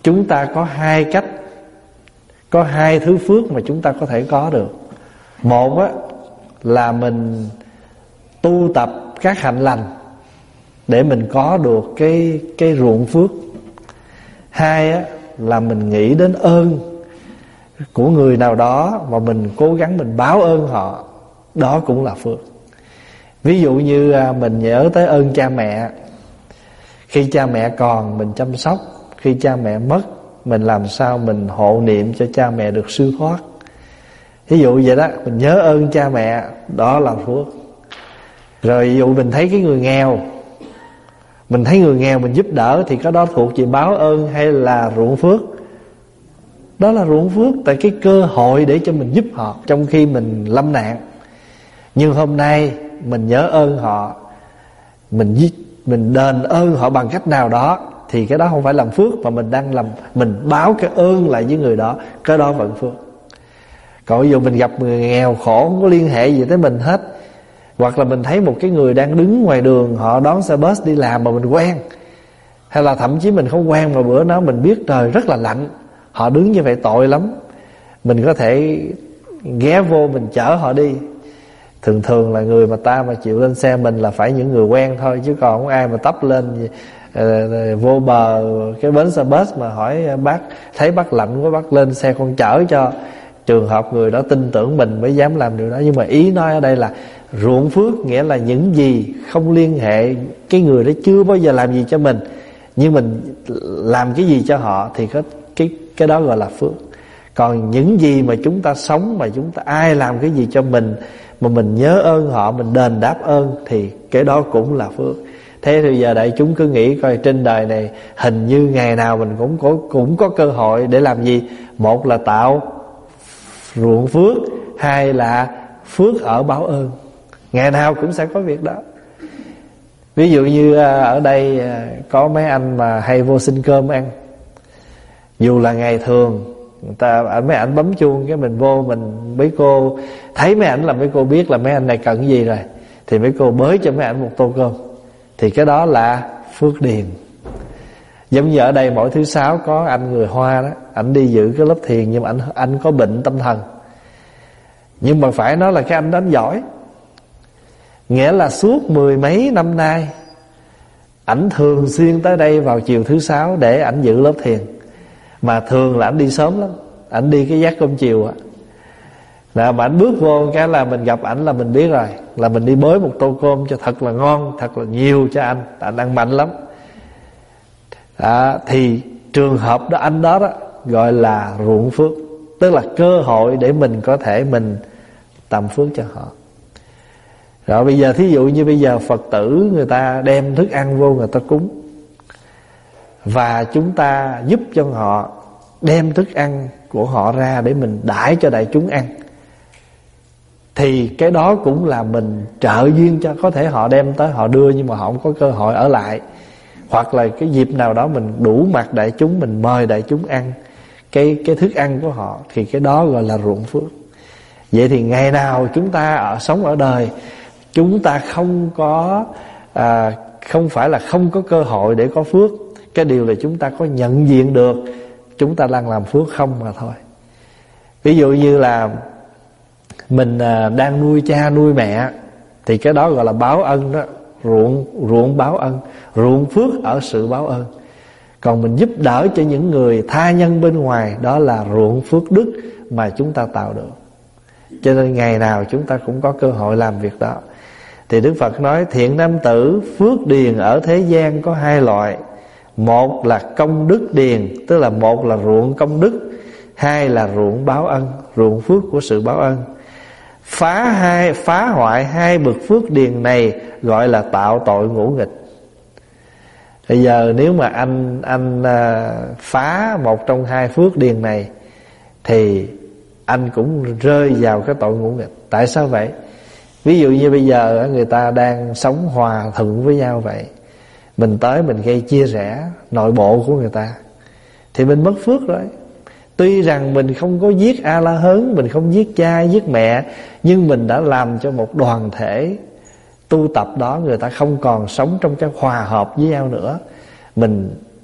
chúng ta có hai cách, có hai thứ phước mà chúng ta có thể có được. Một á, là mình tu tập các hạnh lành để mình có được cái ruộng phước. Hai á, là mình nghĩ đến ơn của người nào đó mà mình cố gắng mình báo ơn họ, đó cũng là phước. Ví dụ như mình nhớ tới ơn cha mẹ. Khi cha mẹ còn mình chăm sóc, khi cha mẹ mất mình làm sao mình hộ niệm cho cha mẹ được siêu thoát. Ví dụ vậy đó, mình nhớ ơn cha mẹ, đó là phước. Rồi ví dụ mình thấy cái người nghèo, mình thấy người nghèo mình giúp đỡ, thì cái đó thuộc về báo ơn hay là ruộng phước? Đó là ruộng phước, tại cái cơ hội để cho mình giúp họ trong khi mình lâm nạn. Nhưng hôm nay mình nhớ ơn họ, mình đền ơn họ bằng cách nào đó, thì cái đó không phải làm phước, mà mình đang làm, mình báo cái ơn lại với người đó, cái đó vẫn phước. Còn ví dụ mình gặp người nghèo khổ, không có liên hệ gì tới mình hết, hoặc là mình thấy một cái người đang đứng ngoài đường, họ đón xe bus đi làm mà mình quen, hay là thậm chí mình không quen mà bữa đó mình biết trời rất là lạnh, họ đứng như vậy tội lắm, mình có thể ghé vô mình chở họ đi. Thường là người mà chịu lên xe mình là phải những người quen thôi, chứ còn không ai mà tấp lên vô bờ cái bến xe bus mà hỏi bác, thấy bác lạnh quá bác lên xe con chở cho. Trường hợp người đó tin tưởng mình mới dám làm điều đó. Nhưng mà ý nói ở đây là ruộng phước, nghĩa là những gì không liên hệ, cái người đó chưa bao giờ làm gì cho mình, nhưng mình làm cái gì cho họ, thì cái đó gọi là phước. Còn những gì mà chúng ta sống, mà chúng ta ai làm cái gì cho mình mà mình nhớ ơn họ, mình đền đáp ơn, thì cái đó cũng là phước. Thế thì giờ đại chúng cứ nghĩ coi, trên đời này hình như ngày nào mình cũng có cơ hội để làm gì? Một là tạo ruộng phước, hai là phước ở báo ơn. Ngày nào cũng sẽ có việc đó. Ví dụ như ở đây có mấy anh mà hay vô xin cơm ăn. Dù là ngày thường mấy ảnh bấm chuông, cái mình vô, mấy cô thấy mấy ảnh là mấy cô biết là mấy anh này cần cái gì rồi, thì mấy cô bới cho mấy ảnh một tô cơm, thì cái đó là phước điền. Giống như ở đây mỗi thứ sáu có anh người Hoa đó, ảnh đi giữ cái lớp thiền, nhưng mà anh có bệnh tâm thần. Nhưng mà phải nói là cái anh đó anh giỏi, nghĩa là suốt 10 mấy năm nay ảnh thường xuyên tới đây vào chiều thứ sáu để ảnh giữ lớp thiền. Mà thường là ảnh đi sớm lắm, ảnh đi cái giác cơm chiều á. Mà ảnh bước vô cái là mình gặp ảnh là mình biết rồi, là mình đi bới một tô cơm cho thật là ngon, thật là nhiều cho anh ăn mạnh lắm. Thì trường hợp đó, anh đó gọi là ruộng phước, tức là cơ hội để mình có thể mình tầm phước cho họ. Rồi bây giờ thí dụ như bây giờ Phật tử người ta đem thức ăn vô người ta cúng, và chúng ta giúp cho họ đem thức ăn của họ ra để mình đãi cho đại chúng ăn, thì cái đó cũng là mình trợ duyên cho. Có thể họ đem tới họ đưa, nhưng mà họ không có cơ hội ở lại, hoặc là cái dịp nào đó mình đủ mặt đại chúng, mình mời đại chúng ăn cái thức ăn của họ, thì cái đó gọi là ruộng phước. Vậy thì ngày nào chúng ta sống ở đời, chúng ta không phải là không có cơ hội để có phước. Cái điều là chúng ta có nhận diện được chúng ta đang làm phước không mà thôi. Ví dụ như là mình đang nuôi cha nuôi mẹ, thì cái đó gọi là báo ân đó, ruộng báo ân, ruộng phước ở sự báo ơn. Còn mình giúp đỡ cho những người tha nhân bên ngoài, đó là ruộng phước đức mà chúng ta tạo được. Cho nên ngày nào chúng ta cũng có cơ hội làm việc đó. Thì Đức Phật nói thiện nam tử, phước điền ở thế gian có hai loại. Một là công đức điền, tức là một là ruộng công đức, hai là ruộng báo ân, ruộng phước của sự báo ân. Phá hoại hai bậc phước điền này gọi là tạo tội ngũ nghịch. Bây giờ nếu mà anh phá một trong hai phước điền này, thì anh cũng rơi vào cái tội ngũ nghịch. Tại sao vậy? Ví dụ như bây giờ người ta đang sống hòa thuận với nhau vậy, mình tới mình gây chia rẽ nội bộ của người ta, thì mình mất phước rồi. Tuy rằng mình không có giết A La Hớn, mình không giết cha giết mẹ, nhưng mình đã làm cho một đoàn thể tu tập đó người ta không còn sống trong cái hòa hợp với nhau nữa. Mình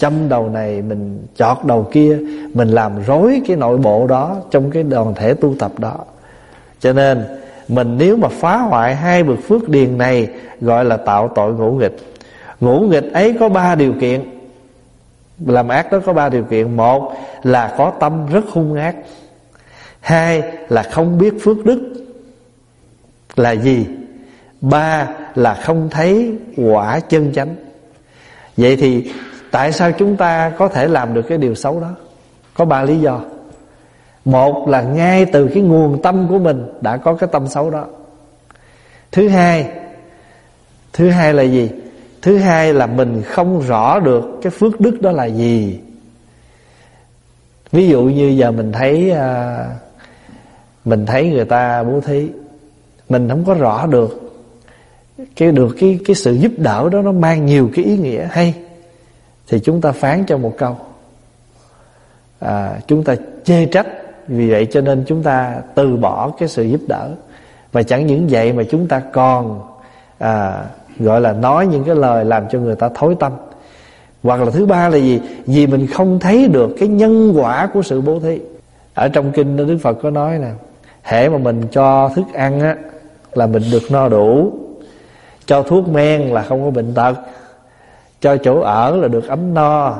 châm đầu này, mình chọt đầu kia, mình làm rối cái nội bộ đó trong cái đoàn thể tu tập đó. Cho nên mình nếu mà phá hoại hai bậc phước điền này gọi là tạo tội ngũ nghịch. Ngũ nghịch ấy có 3 điều kiện. Làm ác đó có 3 điều kiện. Một là có tâm rất hung ác. Hai là không biết phước đức là gì. Ba là không thấy quả chân chánh. Vậy thì tại sao chúng ta có thể làm được cái điều xấu đó? Có 3 lý do. Một là ngay từ cái nguồn tâm của mình đã có cái tâm xấu đó. Thứ hai là gì? Thứ hai là mình không rõ được cái phước đức đó là gì. Ví dụ như giờ mình thấy người ta bố thí, mình không có rõ được cái sự giúp đỡ đó nó mang nhiều cái ý nghĩa hay, thì chúng ta phán cho một câu, chúng ta chê trách. Vì vậy cho nên chúng ta từ bỏ cái sự giúp đỡ. Và chẳng những vậy mà chúng ta còn gọi là nói những cái lời làm cho người ta thối tâm. Hoặc là thứ ba là gì? Vì mình không thấy được cái nhân quả của sự bố thí. Ở trong kinh Đức Phật có nói nè, hễ mà mình cho thức ăn á là mình được no đủ, cho thuốc men là không có bệnh tật, cho chỗ ở là được ấm no,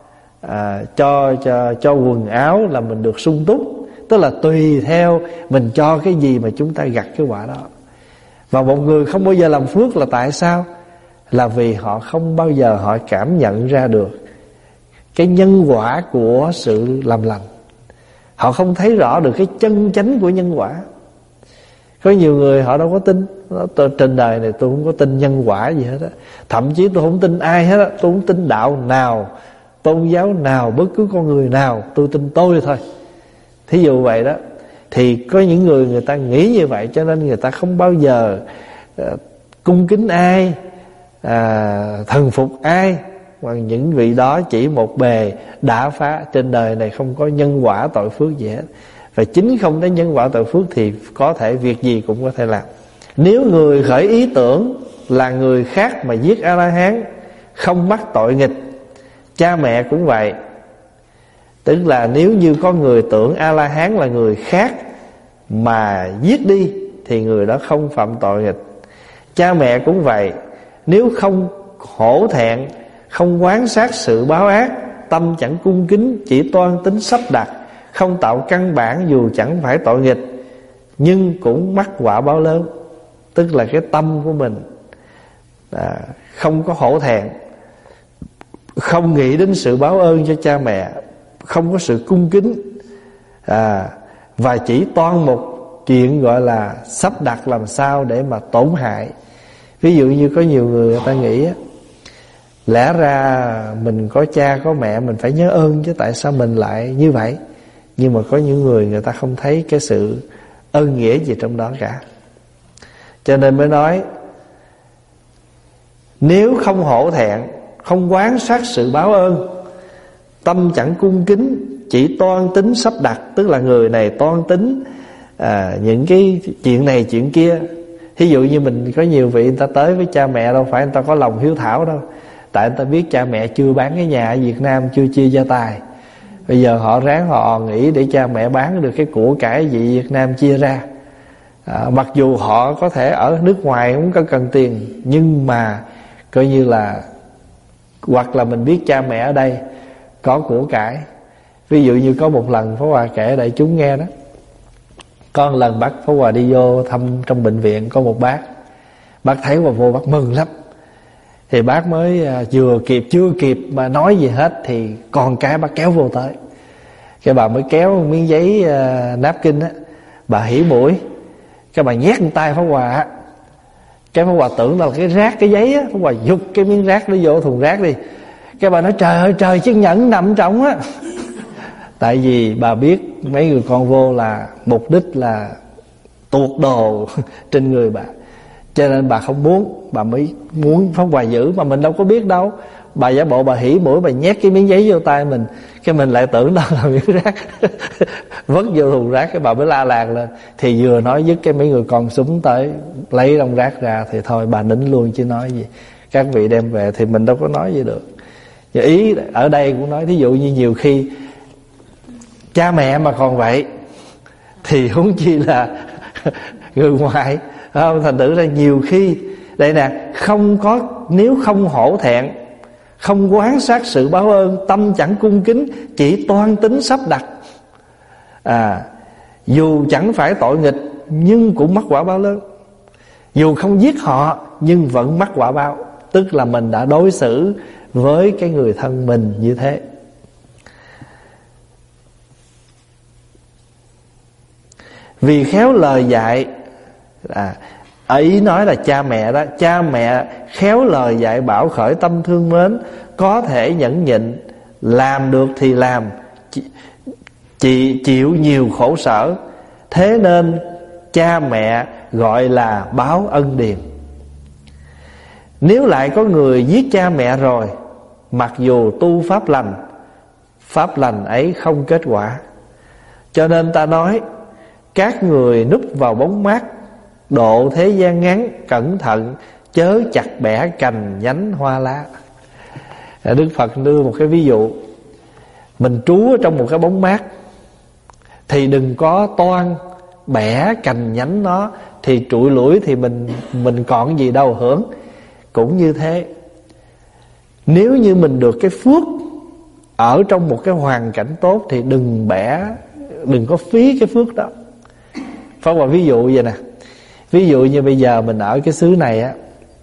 cho quần áo là mình được sung túc. Tức là tùy theo mình cho cái gì mà chúng ta gặt cái quả đó. Và một người không bao giờ làm phước là tại sao? Là vì họ không bao giờ họ cảm nhận ra được cái nhân quả của sự làm lành. Họ không thấy rõ được cái chân chánh của nhân quả. Có nhiều người họ đâu có tin. Trên đời này tôi không có tin nhân quả gì hết á. Thậm chí tôi không tin ai hết á. Tôi không tin đạo nào, tôn giáo nào, bất cứ con người nào. Tôi tin tôi thôi. Thí dụ vậy đó. Thì có những người ta nghĩ như vậy, cho nên người ta không bao giờ cung kính ai, thần phục ai. Và những vị đó chỉ một bề đã phá. Trên đời này không có nhân quả tội phước gì hết. Và chính không có nhân quả tội phước thì có thể việc gì cũng có thể làm. Nếu người khởi ý tưởng là người khác mà giết A-la-hán không mắc tội nghịch, cha mẹ cũng vậy. Tức là nếu như có người tưởng A-la-hán là người khác mà giết đi thì người đó không phạm tội nghịch. Cha mẹ cũng vậy. Nếu không hổ thẹn, không quán sát sự báo ác, tâm chẳng cung kính, chỉ toan tính sắp đặt, không tạo căn bản dù chẳng phải tội nghịch, nhưng cũng mắc quả báo lớn. Tức là cái tâm của mình không có hổ thẹn, không nghĩ đến sự báo ơn cho cha mẹ, không có sự cung kính, và chỉ toan một chuyện gọi là sắp đặt làm sao để mà tổn hại. Ví dụ như có nhiều người ta nghĩ lẽ ra mình có cha có mẹ mình phải nhớ ơn chứ tại sao mình lại như vậy. Nhưng mà có những người ta không thấy cái sự ơn nghĩa gì trong đó cả. Cho nên mới nói, nếu không hổ thẹn, không quán sát sự báo ơn, tâm chẳng cung kính, chỉ toan tính sắp đặt. Tức là người này toan tính những cái chuyện này chuyện kia. Thí dụ như mình có nhiều vị người ta tới với cha mẹ đâu phải người ta có lòng hiếu thảo đâu. Tại người ta biết cha mẹ chưa bán cái nhà ở Việt Nam, chưa chia gia tài. Bây giờ họ ráng họ nghĩ để cha mẹ bán được cái của cải gì Việt Nam chia ra. Mặc dù họ có thể ở nước ngoài không có cần tiền, nhưng mà coi như là, hoặc là mình biết cha mẹ ở đây có của cải. Ví dụ như có một lần Pháp Hòa kể đại chúng nghe đó. Có một lần bác Pháp Hòa đi vô thăm trong bệnh viện, có một bác thấy Hòa vô bác mừng lắm. Thì bác mới chưa kịp mà nói gì hết thì con cái bác kéo vô tới. Cái bà mới kéo miếng giấy napkin á, bà hỉ mũi, cái bà nhét lên tay Pháp Hòa á. Cái Pháp Hòa tưởng là cái rác cái giấy á, Pháp Hòa giục cái miếng rác nó vô thùng rác đi. Cái bà nói trời ơi trời, chiếc nhẫn nằm trong á. Tại vì bà biết mấy người con vô là mục đích là tuột đồ trên người bà, cho nên bà không muốn, bà mới muốn Pháp Hòa giữ. Mà mình đâu có biết đâu. Bà giả bộ bà hỉ mũi, bà nhét cái miếng giấy vô tay mình, cái mình lại tưởng đó là miếng rác. Vứt vô thùng rác, cái bà mới la làng lên. Thì vừa nói dứt cái mấy người con súng tới lấy đống rác ra, thì thôi bà nín luôn chứ nói gì. Các vị đem về thì mình đâu có nói gì được. Ý ở đây cũng nói, thí dụ như nhiều khi cha mẹ mà còn vậy thì huống chi là người ngoài, không? Thành thử ra nhiều khi đây nè, không có, nếu không hổ thẹn, không quán sát sự báo ơn, tâm chẳng cung kính, chỉ toan tính sắp đặt, dù chẳng phải tội nghịch nhưng cũng mắc quả báo lớn. Dù không giết họ nhưng vẫn mắc quả báo, tức là mình đã đối xử với cái người thân mình như thế. Vì khéo lời dạy, ý nói là cha mẹ đó, cha mẹ khéo lời dạy bảo khởi tâm thương mến, có thể nhẫn nhịn, làm được thì làm, chịu nhiều khổ sở. Thế nên cha mẹ gọi là báo ân điền. Nếu lại có người giết cha mẹ rồi, mặc dù tu pháp lành ấy không kết quả. Cho nên ta nói, các người núp vào bóng mát, độ thế gian ngắn, cẩn thận chớ chặt bẻ cành nhánh hoa lá. Đức Phật đưa một cái ví dụ, mình trú ở trong một cái bóng mát thì đừng có toan bẻ cành nhánh nó, thì trụi lủi thì mình còn gì đâu hưởng. Cũng như thế, nếu như mình được cái phước ở trong một cái hoàn cảnh tốt thì đừng có phí cái phước đó. Pháp Hòa ví dụ vậy nè, ví dụ như bây giờ mình ở cái xứ này á,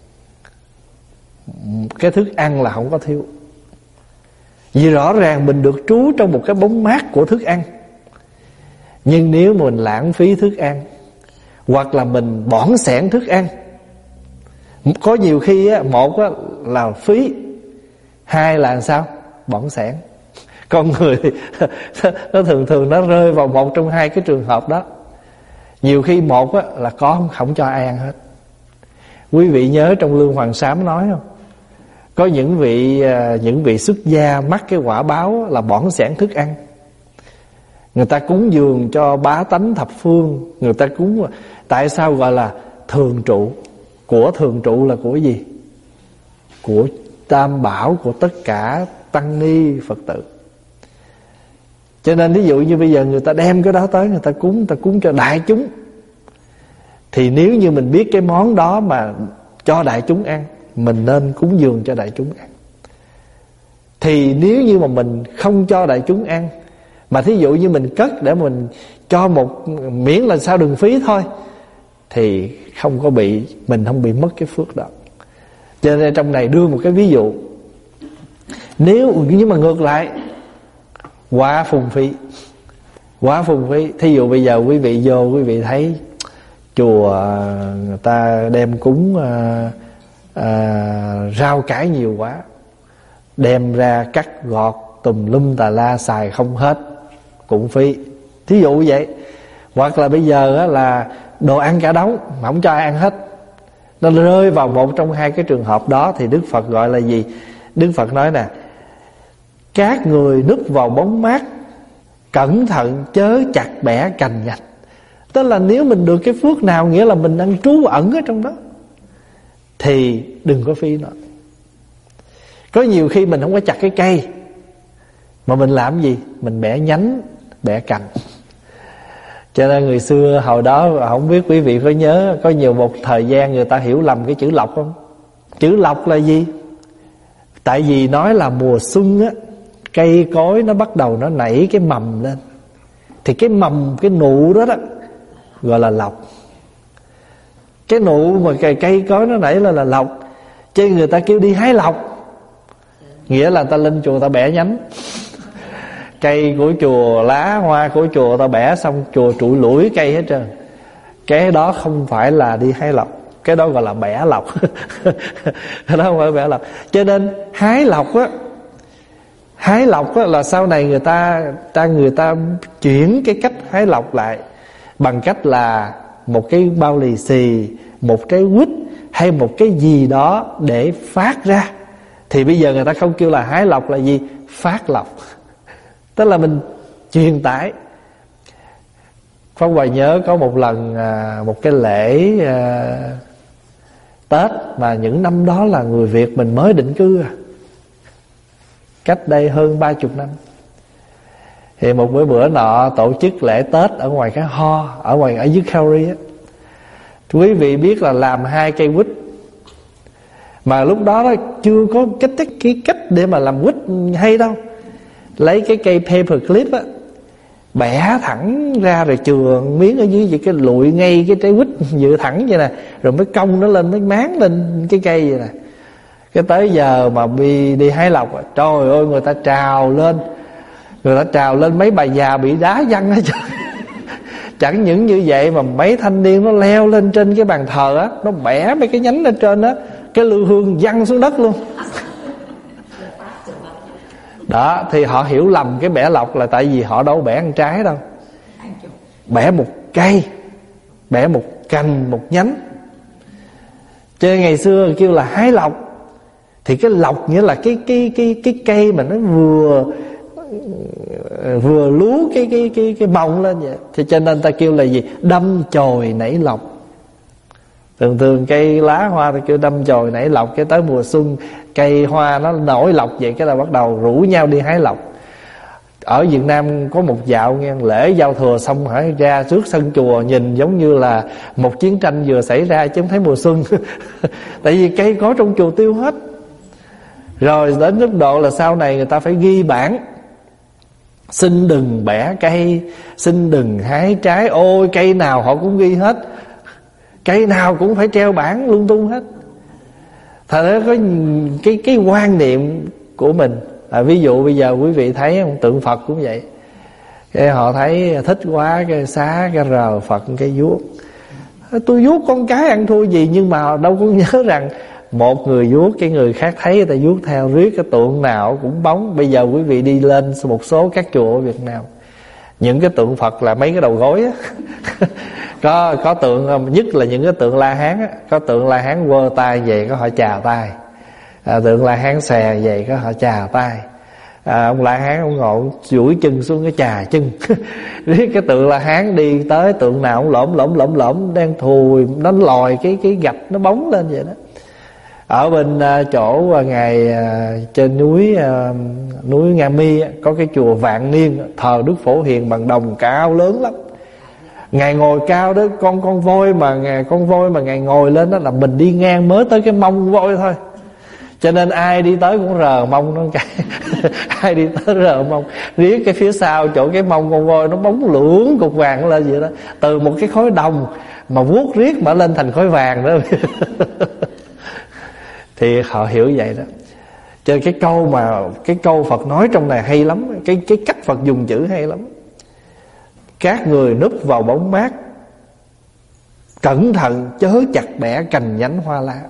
cái thức ăn là không có thiếu, vì rõ ràng mình được trú trong một cái bóng mát của thức ăn. Nhưng nếu mình lãng phí thức ăn, hoặc là mình bỏng sẻn thức ăn, có nhiều khi á, một á, là phí, hai là sao? Bỏng sẻn. Con người nó thường nó rơi vào một trong hai cái trường hợp đó. Nhiều khi một á, là có không cho ai ăn hết. Quý vị nhớ trong Lương Hoàng Sám nói không? Có những vị xuất gia mắc cái quả báo là bỏng sẻn thức ăn. Người ta cúng dường cho bá tánh thập phương, người ta cúng. Tại sao gọi là thường trụ? Của thường trụ là của gì? Của Tam Bảo, của tất cả tăng ni Phật tử. Cho nên ví dụ như bây giờ người ta đem cái đó tới, người ta cúng cho đại chúng, thì nếu như mình biết cái món đó mà cho đại chúng ăn, mình nên cúng dường cho đại chúng ăn. Thì nếu như mà mình không cho đại chúng ăn, mà thí dụ như mình cất để mình cho một, miễn là sao đừng phí thôi, thì mình không bị mất cái phước đó. Cho nên trong này đưa một cái ví dụ. Nhưng mà ngược lại, quá phung phí. Thí dụ bây giờ quý vị vô, quý vị thấy chùa người ta đem cúng rau cải nhiều quá, đem ra cắt gọt tùm lum tà la xài không hết, cũng phí. Thí dụ vậy. Hoặc là bây giờ á, là đồ ăn cả đống mà không cho ai ăn hết. Nó rơi vào một trong hai cái trường hợp đó thì Đức Phật gọi là gì? Đức Phật nói nè, các người núp vào bóng mát, cẩn thận chớ chặt bẻ cành nhánh. Tức là nếu mình được cái phước nào, nghĩa là mình đang trú ẩn ở trong đó, thì đừng có phí nó. Có nhiều khi mình không có chặt cái cây, mà mình làm gì? Mình bẻ nhánh, bẻ cành. Cho nên người xưa hồi đó, không biết quý vị có nhớ, có nhiều một thời gian người ta hiểu lầm cái chữ lộc không? Chữ lộc là gì? Tại vì nói là mùa xuân á, cây cối nó bắt đầu nó nảy cái mầm lên, thì cái mầm, cái nụ đó gọi là lộc. Cái nụ mà cây cối nó nảy lên là lộc. Chứ người ta kêu đi hái lộc, nghĩa là ta lên chùa ta bẻ nhánh. Cây của chùa, lá hoa của chùa ta bẻ xong, chùa trụi lủi cây hết trơn. Cái đó không phải là đi hái lộc, cái đó gọi là bẻ lộc. Cái đó không phải bẻ lộc. Cho nên hái lộc á là sau này người ta chuyển cái cách hái lộc lại bằng cách là một cái bao lì xì, một trái quýt hay một cái gì đó để phát ra. Thì bây giờ người ta không kêu là hái lộc là gì? Phát lộc. Tức là mình truyền tải. Pháp Hòa nhớ có một lần một cái lễ Tết mà những năm đó là người Việt mình mới định cư cách đây hơn 30 năm. Thì một bữa nọ tổ chức lễ Tết ở ngoài cái ho, ở dưới Calgary á. Quý vị biết là làm 2 cây quýt, mà lúc đó chưa có cái cách để mà làm quýt hay đâu. Lấy cái cây paper clip á, bẻ thẳng ra rồi chừa miếng ở dưới, vậy cái lụi ngay cái trái quýt dự thẳng vậy nè, rồi mới cong nó lên, mới máng lên cái cây vậy nè. Cái tới giờ mà đi hái lộc, trời ơi, người ta trào lên, mấy bà già bị đá văng hết trơn. Chẳng những như vậy mà mấy thanh niên nó leo lên trên cái bàn thờ á, nó bẻ mấy cái nhánh lên trên á, cái lư hương văng xuống đất luôn. Đó, thì họ hiểu lầm cái bẻ lộc là tại vì họ đâu bẻ ăn trái đâu, bẻ một cây, bẻ một cành, một nhánh. Cho nên ngày xưa kêu là hái lộc, thì cái lộc nghĩa là cái cây mà nó vừa lú cái bông lên vậy. Thì cho nên ta kêu là gì? Đâm chồi nảy lộc. Thường cây lá hoa ta kêu đâm chồi nảy lộc. Cái tới mùa xuân cây hoa nó nổi lộc vậy, cái là bắt đầu rủ nhau đi hái lộc. Ở Việt Nam có một dạo nghe, lễ giao thừa xong hãy ra trước sân chùa, nhìn giống như là một chiến tranh vừa xảy ra chứ không thấy mùa xuân. Tại vì cây có trong chùa tiêu hết. Rồi đến mức độ là sau này người ta phải ghi bảng: xin đừng bẻ cây, xin đừng hái trái. Ôi, cây nào họ cũng ghi hết, cây nào cũng phải treo bảng lung tung hết. Thật ra có cái quan niệm của mình. Ví dụ bây giờ quý vị thấy một tượng Phật cũng vậy, cái họ thấy thích quá, cái xá cái rờ Phật cái vuốt. Tôi vuốt con cái ăn thua gì, nhưng mà đâu có nhớ rằng một người vuốt, cái người khác thấy người ta vuốt theo, riết cái tượng nào cũng bóng. Bây giờ quý vị đi lên một số các chùa ở Việt Nam, những cái tượng Phật là mấy cái đầu gối á. Có tượng, nhất là những cái tượng La Hán á, có tượng La Hán quơ tay về có họ chào tay, tượng La Hán xè về có họ chào tay. Ông La Hán ông ngồi duỗi chân xuống cái chà chân. Riết cái tượng La Hán đi tới tượng nào cũng lổm đang thùi, nó lòi cái gạch nó bóng lên vậy đó. Ở bên chỗ ngày trên núi Nga Mi có cái chùa Vạn Niên, thờ Đức Phổ Hiền bằng đồng cao lớn lắm. Ngài ngồi cao đó, con voi mà ngài ngồi lên đó là mình đi ngang mới tới cái mông voi thôi. Cho nên ai đi tới cũng rờ mông nó cái. Ai đi tới rờ mông, riết cái phía sau chỗ cái mông con voi nó bóng lưỡng cục vàng lên vậy đó. Từ một cái khối đồng mà vuốt riết mà lên thành khối vàng đó. Thì họ hiểu vậy đó. Cho nên cái câu Phật nói trong này hay lắm, cái cách Phật dùng chữ hay lắm. Các người núp vào bóng mát, cẩn thận chớ chặt bẻ cành nhánh hoa lá.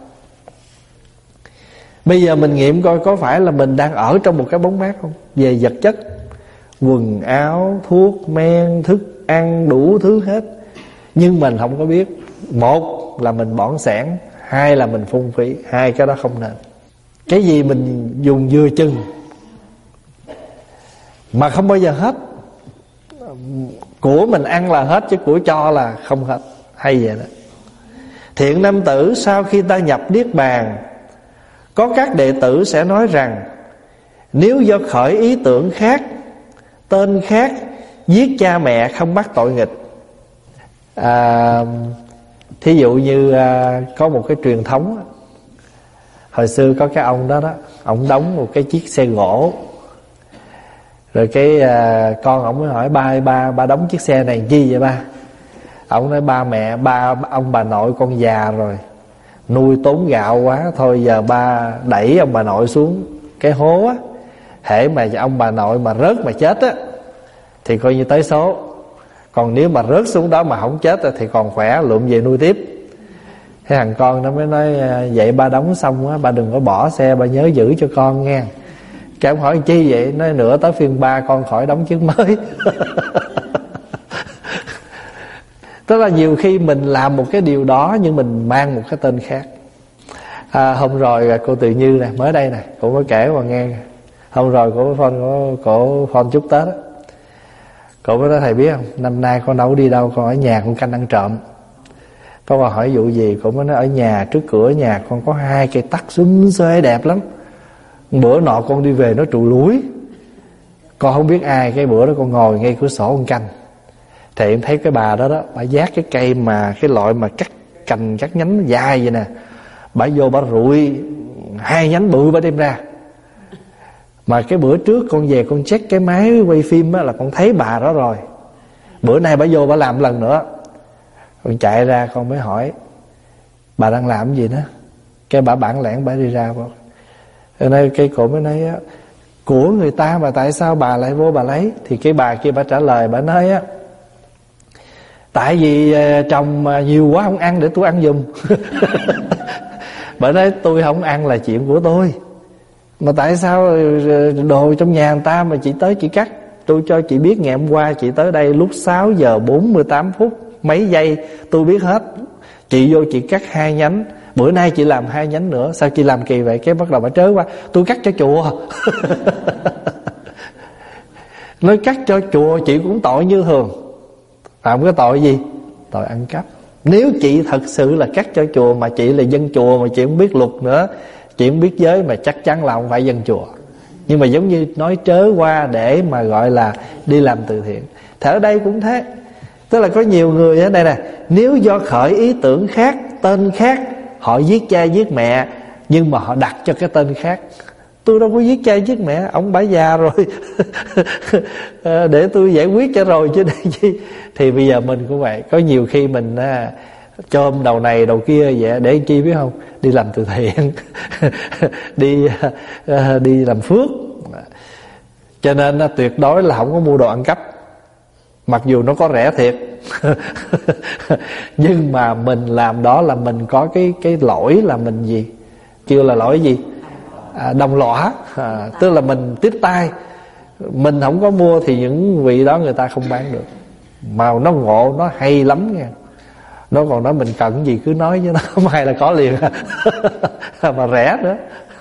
Bây giờ mình nghiệm coi có phải là mình đang ở trong một cái bóng mát không? Về vật chất, quần áo, thuốc men, thức ăn, đủ thứ hết. Nhưng mình không có biết. Một là mình bỏng sẻn, hai là mình phung phí. Hai cái đó không nên. Cái gì mình dùng vừa chừng mà không bao giờ hết. Của mình ăn là hết, chứ của cho là không hết. Hay vậy đó. Thiện nam tử sau khi ta nhập Niết Bàn, có các đệ tử sẽ nói rằng nếu do khởi ý tưởng khác, tên khác, giết cha mẹ không mắc tội nghịch. Thí dụ như có một cái truyền thống, hồi xưa có cái ông đó, ông đóng một cái chiếc xe gỗ. Rồi cái con ông mới hỏi ba đóng chiếc xe này chi vậy ba? Ông nói ông bà nội con già rồi, nuôi tốn gạo quá, thôi giờ ba đẩy ông bà nội xuống cái hố á. Hễ mà ông bà nội mà rớt mà chết á thì coi như tới số. Còn nếu mà rớt xuống đó mà không chết thì còn khỏe, lượm về nuôi tiếp. Thế thằng con nó mới nói vậy ba đóng xong á, ba đừng có bỏ xe, ba nhớ giữ cho con nghe. Cái ông hỏi chi vậy? Nói nữa tới phiên ba con khỏi đóng chiếc mới. Tức là nhiều khi mình làm một cái điều đó nhưng mình mang một cái tên khác. Hôm rồi cô Từ Như này mới đây này, cô mới kể mà nghe. Hôm rồi cổ phone chúc Tết á, cô mới nói thầy biết không, năm nay con đâu có đi đâu, con ở nhà con canh ăn trộm. Con hỏi vụ gì, cô mới nói ở nhà trước cửa nhà con có 2 cây tắc xúm xuê đẹp lắm. Bữa nọ con đi về nó trụ lúi, con không biết ai, cái bữa đó con ngồi ngay cửa sổ con canh, thì em thấy cái bà đó đó, bà vác cái cây mà cái loại mà cắt cành cắt nhánh dài vậy nè, bà vô bà rụi 2 nhánh bự bà đem ra. Mà cái bữa trước con về con check cái máy quay phim á, là con thấy bà đó rồi. Bữa nay bà vô bà làm lần nữa. Con chạy ra con mới hỏi bà đang làm cái gì đó. Cái bà bản lẻn bà đi ra. Cho nên cái cổ mới nói á, của người ta mà tại sao bà lại vô bà lấy. Thì cái bà kia bà trả lời, bà nói á, tại vì chồng nhiều quá không ăn để tôi ăn giùm. Bà nói tôi không ăn là chuyện của tôi, mà tại sao đồ trong nhà người ta mà chị tới chị cắt. Tôi cho chị biết ngày hôm qua chị tới đây lúc 6 giờ 48 phút mấy giây, tôi biết hết. Chị vô chị cắt 2 nhánh, bữa nay chị làm 2 nhánh nữa. Sao chị làm kỳ vậy? Cái bắt đầu bà trớ qua, tôi cắt cho chùa. Nói cắt cho chùa chị cũng tội như thường. Phạm cái tội gì? Tội ăn cắp. Nếu chị thật sự là cắt cho chùa, mà chị là dân chùa mà chị không biết luật nữa, chị không biết giới, mà chắc chắn là không phải dân chùa. Nhưng mà giống như nói trớ qua để mà gọi là đi làm từ thiện. Thì ở đây cũng thế. Tức là có nhiều người ở đây nè, nếu do khởi ý tưởng khác, tên khác, họ giết cha giết mẹ, nhưng mà họ đặt cho cái tên khác. Tôi đâu có giết cha giết mẹ, ông bả già rồi. Để tôi giải quyết cho rồi chứ đây chi. Thì bây giờ mình cũng vậy. Có nhiều khi mình chôm đầu này đầu kia vậy để chi biết không? Đi làm từ thiện. Đi làm phước. Cho nên tuyệt đối là không có mua đồ ăn cắp. Mặc dù nó có rẻ thiệt. Nhưng mà mình làm đó là mình có cái lỗi là mình gì? Kêu là lỗi gì? Đồng lõa. Tức là mình tiếp tay. Mình không có mua thì những vị đó người ta không bán được. Mà nó ngộ, nó hay lắm nha. Nó còn nói mình cần gì cứ nói chứ, nó mai là có liền. Mà rẻ nữa.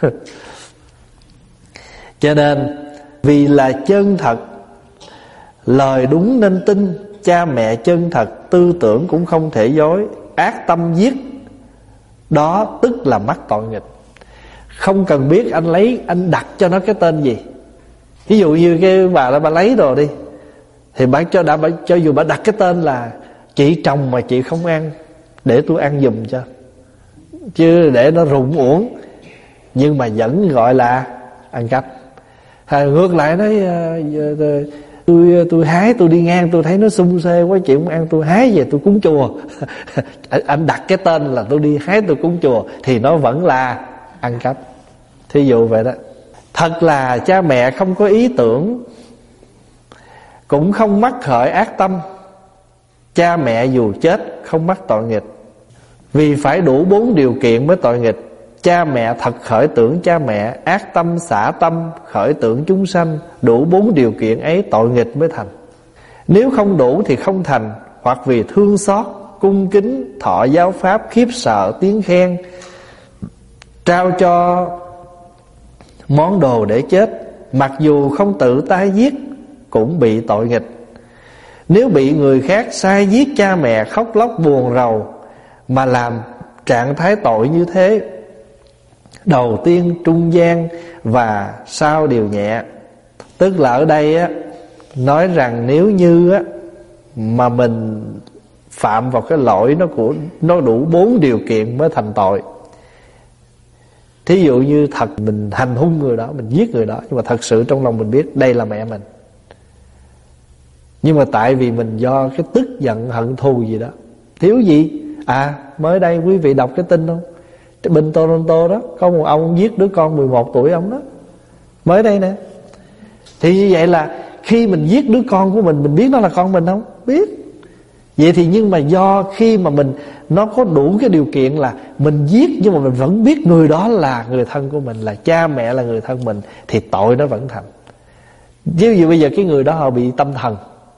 Cho nên vì là chân thật, lời đúng nên tin, cha mẹ chân thật, tư tưởng cũng không thể dối, ác tâm giết, đó tức là mắc tội nghịch. Không cần biết anh đặt cho nó cái tên gì. Ví dụ như cái bà đó bà lấy đồ đi, thì bà cho dù bà đặt cái tên là chị chồng mà chị không ăn, để tôi ăn giùm cho, chứ để nó rụng uổng, nhưng mà vẫn gọi là ăn cắp. Ngược lại nói tôi hái, tôi đi ngang tôi thấy nó sung xê quá chị không ăn, tôi hái về tôi cúng chùa. Anh đặt cái tên là tôi đi hái tôi cúng chùa, thì nó vẫn là ăn cắp. Thí dụ vậy đó. Thật là cha mẹ không có ý tưởng, cũng không mắc khởi ác tâm. Cha mẹ dù chết không mắc tội nghịch, vì phải đủ 4 điều kiện mới tội nghịch. Cha mẹ thật khởi tưởng cha mẹ, ác tâm xả tâm khởi tưởng chúng sanh, đủ 4 điều kiện ấy tội nghịch mới thành. Nếu không đủ thì không thành, hoặc vì thương xót, cung kính, thọ giáo pháp, khiếp sợ, tiếng khen, trao cho món đồ để chết, mặc dù không tự tay giết cũng bị tội nghịch. Nếu bị người khác sai giết cha mẹ, khóc lóc buồn rầu mà làm trạng thái tội như thế, đầu tiên, trung gian và sau đều nhẹ. Tức là ở đây á, nói rằng nếu như á, mà mình phạm vào cái lỗi nó đủ 4 điều kiện mới thành tội. Thí dụ như thật mình hành hung người đó, mình giết người đó, nhưng mà thật sự trong lòng mình biết đây là mẹ mình, nhưng mà tại vì mình do cái tức giận hận thù gì đó. Thiếu gì? Mới đây quý vị đọc cái tin không? Bên Toronto đó, có một ông giết đứa con 11 tuổi ông đó, mới đây nè. Thì như vậy là khi mình giết đứa con của mình biết nó là con mình không? Biết. Vậy thì nhưng mà do khi mà nó có đủ cái điều kiện là mình giết, nhưng mà mình vẫn biết người đó là người thân của mình, là cha mẹ là người thân mình, thì tội nó vẫn thành. Ví dụ bây giờ cái người đó họ bị tâm thần,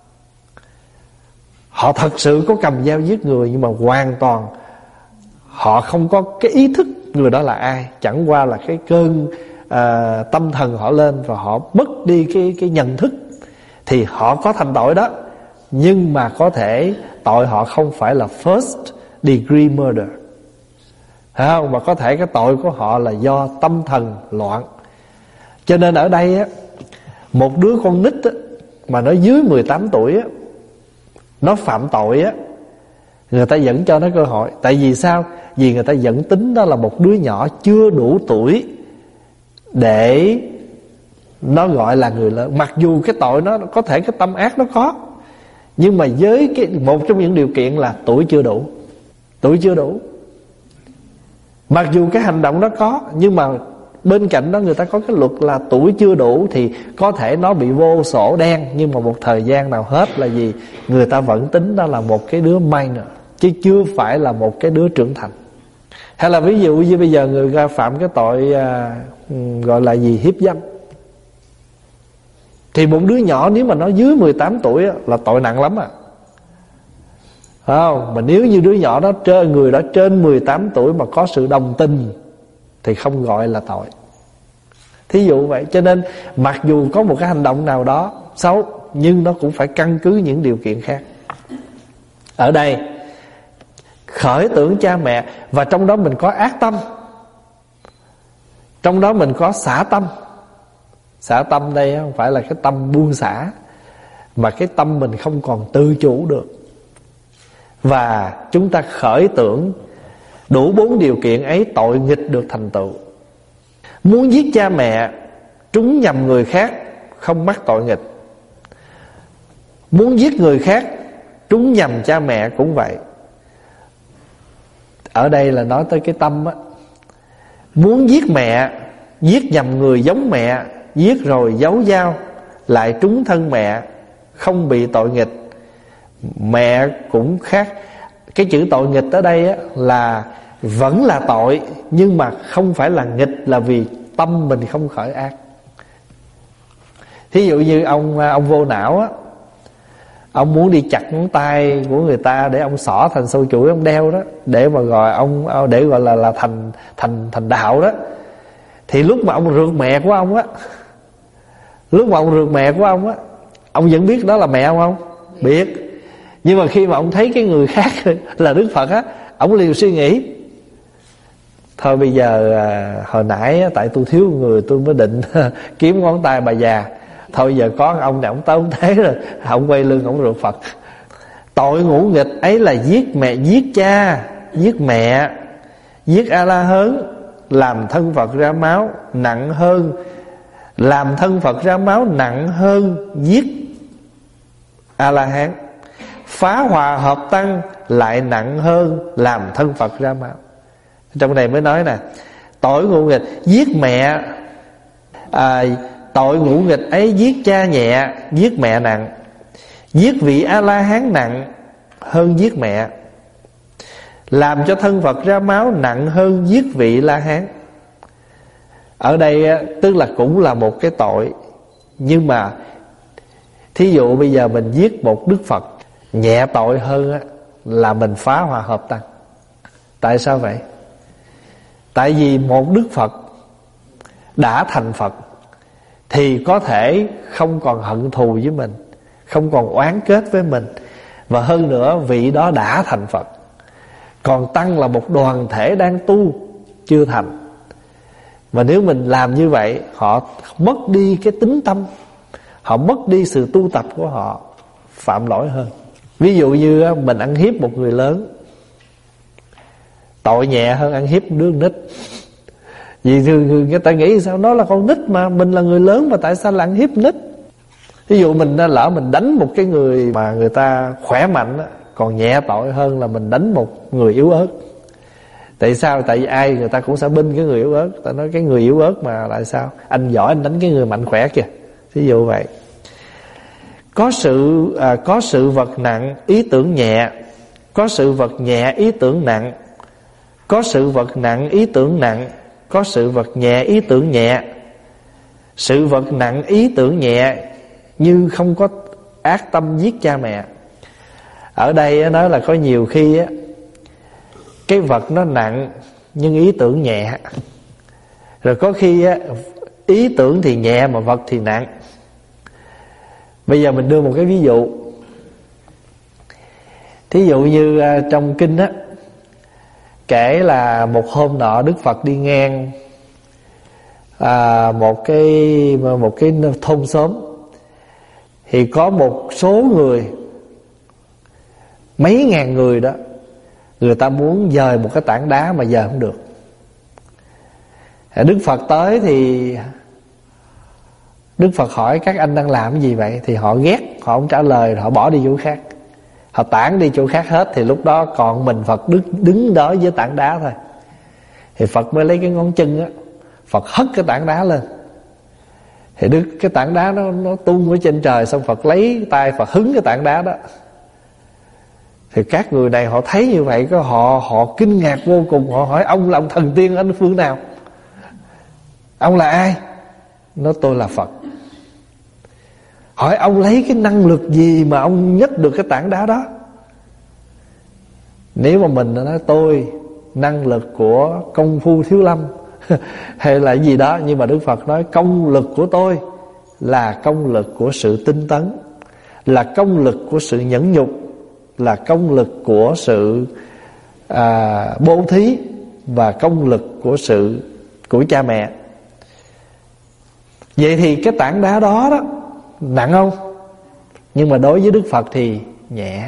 họ thật sự có cầm dao giết người, nhưng mà hoàn toàn họ không có cái ý thức người đó là ai. Chẳng qua là cái cơn tâm thần họ lên, và họ mất đi cái nhận thức, thì họ có thành tội đó. Nhưng mà có thể tội họ không phải là first degree murder, phải không? Mà có thể cái tội của họ là do tâm thần loạn. Cho nên ở đây á, một đứa con nít á, mà nó dưới 18 tuổi á, nó phạm tội á, người ta vẫn cho nó cơ hội. Tại vì sao? Vì người ta vẫn tính đó là một đứa nhỏ chưa đủ tuổi để nó gọi là người lớn. Mặc dù cái tội nó có thể cái tâm ác nó có, nhưng mà với một trong những điều kiện là tuổi chưa đủ. Tuổi chưa đủ. Mặc dù cái hành động đó có, nhưng mà bên cạnh đó người ta có cái luật là tuổi chưa đủ thì có thể nó bị vô sổ đen, nhưng mà một thời gian nào hết là gì, người ta vẫn tính đó là một cái đứa minor, chứ chưa phải là một cái đứa trưởng thành. Hay là ví dụ như bây giờ người ta phạm cái tội gọi là gì, hiếp dâm, thì một đứa nhỏ nếu mà nó dưới 18 tuổi là tội nặng lắm à. Phải không? Mà nếu như đứa nhỏ đó người đó trên 18 tuổi mà có sự đồng tình thì không gọi là tội. Thí dụ vậy. Cho nên mặc dù có một cái hành động nào đó xấu, nhưng nó cũng phải căn cứ những điều kiện khác. Ở đây khởi tưởng cha mẹ, và trong đó mình có ác tâm, trong đó mình có xả tâm. Xả tâm đây không phải là cái tâm buông xả, mà cái tâm mình không còn tự chủ được. Và chúng ta khởi tưởng đủ 4 điều kiện ấy, tội nghịch được thành tựu. Muốn giết cha mẹ, trúng nhầm người khác, không mắc tội nghịch. Muốn giết người khác, trúng nhầm cha mẹ cũng vậy. Ở đây là nói tới cái tâm á. Muốn giết mẹ, giết nhầm người giống mẹ, giết rồi giấu dao, lại trúng thân mẹ, không bị tội nghịch. Mẹ cũng khác. Cái chữ tội nghịch ở đây á, là vẫn là tội, nhưng mà không phải là nghịch, là vì tâm mình không khởi ác. Thí dụ như ông vô não á, ông muốn đi chặt ngón tay của người ta để ông xỏ thành sâu chuỗi ông đeo đó, để mà gọi ông, để gọi là thành đạo đó. Thì lúc mà ông rượt mẹ của ông á, ông vẫn biết đó là mẹ ông không? Biết. Nhưng mà khi mà ông thấy cái người khác là Đức Phật á, ông liền suy nghĩ thôi bây giờ hồi nãy tại tôi thiếu người, tôi mới định kiếm ngón tay bà già, thôi giờ có ông này ông tới ông thế rồi, ông quay lưng ông rượt Phật. Tội ngũ nghịch ấy là giết mẹ, giết cha, giết mẹ, giết A La Hớn, làm thân Phật ra máu, nặng hơn làm thân Phật ra máu, nặng hơn giết A La Hán. Phá hòa hợp tăng lại nặng hơn làm thân Phật ra máu. Trong này mới nói nè, tội ngũ nghịch giết mẹ, tội ngũ nghịch ấy giết cha nhẹ, giết mẹ nặng. Giết vị A La Hán nặng hơn giết mẹ, làm cho thân Phật ra máu nặng hơn giết vị La Hán. Ở đây tức là cũng là một cái tội, nhưng mà thí dụ bây giờ mình giết một Đức Phật, nhẹ tội hơn là mình phá hòa hợp tăng. Tại sao vậy? Tại vì một Đức Phật đã thành Phật thì có thể không còn hận thù với mình, không còn oán kết với mình. Và hơn nữa vị đó đã thành Phật. Còn tăng là một đoàn thể đang tu, chưa thành. Mà nếu mình làm như vậy, họ mất đi cái tính tâm, họ mất đi sự tu tập của họ, phạm lỗi hơn. Ví dụ như mình ăn hiếp một người lớn, tội nhẹ hơn ăn hiếp đứa nít. Vì thường người ta nghĩ sao nó là con nít mà, mình là người lớn mà tại sao là ăn hiếp nít. Ví dụ mình lỡ mình đánh một cái người mà người ta khỏe mạnh còn nhẹ tội hơn là mình đánh một người yếu ớt. Tại sao? Tại vì ai người ta cũng sẽ binh cái người yếu ớt. Ta nói cái người yếu ớt mà lại sao, anh giỏi anh đánh cái người mạnh khỏe kìa. Ví dụ vậy. Có sự vật nặng ý tưởng nhẹ, có sự vật nhẹ ý tưởng nặng, có sự vật nặng ý tưởng nặng, có sự vật nhẹ ý tưởng nhẹ. Sự vật nặng ý tưởng nhẹ như không có ác tâm giết cha mẹ. Ở đây nói là có nhiều khi cái vật nó nặng nhưng ý tưởng nhẹ. Rồi có khi ý tưởng thì nhẹ mà vật thì nặng. Bây giờ mình đưa một cái ví dụ. Thí dụ như trong kinh kể là một hôm nọ Đức Phật đi ngang một cái thôn xóm, thì có một số người, mấy ngàn người đó, người ta muốn dời một cái tảng đá mà dời không được. Đức Phật tới thì Đức Phật hỏi các anh đang làm cái gì vậy? Thì họ ghét, họ không trả lời, họ bỏ đi chỗ khác, họ tản đi chỗ khác hết. Thì lúc đó còn mình Phật đứng đó với tảng đá thôi. Thì Phật mới lấy cái ngón chân á, Phật hất cái tảng đá lên. Thì cái tảng đá nó tung ở trên trời. Xong Phật lấy tay Phật hứng cái tảng đá đó. Thì các người này họ thấy như vậy, họ kinh ngạc vô cùng. Họ hỏi ông là ông thần tiên ở phương nào? Ông là ai? Nói tôi là Phật. Hỏi ông lấy cái năng lực gì mà ông nhấc được cái tảng đá đó? Nếu mà mình nói tôi năng lực của công phu thiếu lâm hay là gì đó, nhưng mà Đức Phật nói công lực của tôi là công lực của sự tinh tấn, là công lực của sự nhẫn nhục, là công lực của sự bố thí, và công lực của cha mẹ. Vậy thì cái tảng đá đó nặng không? Nhưng mà đối với Đức Phật thì nhẹ.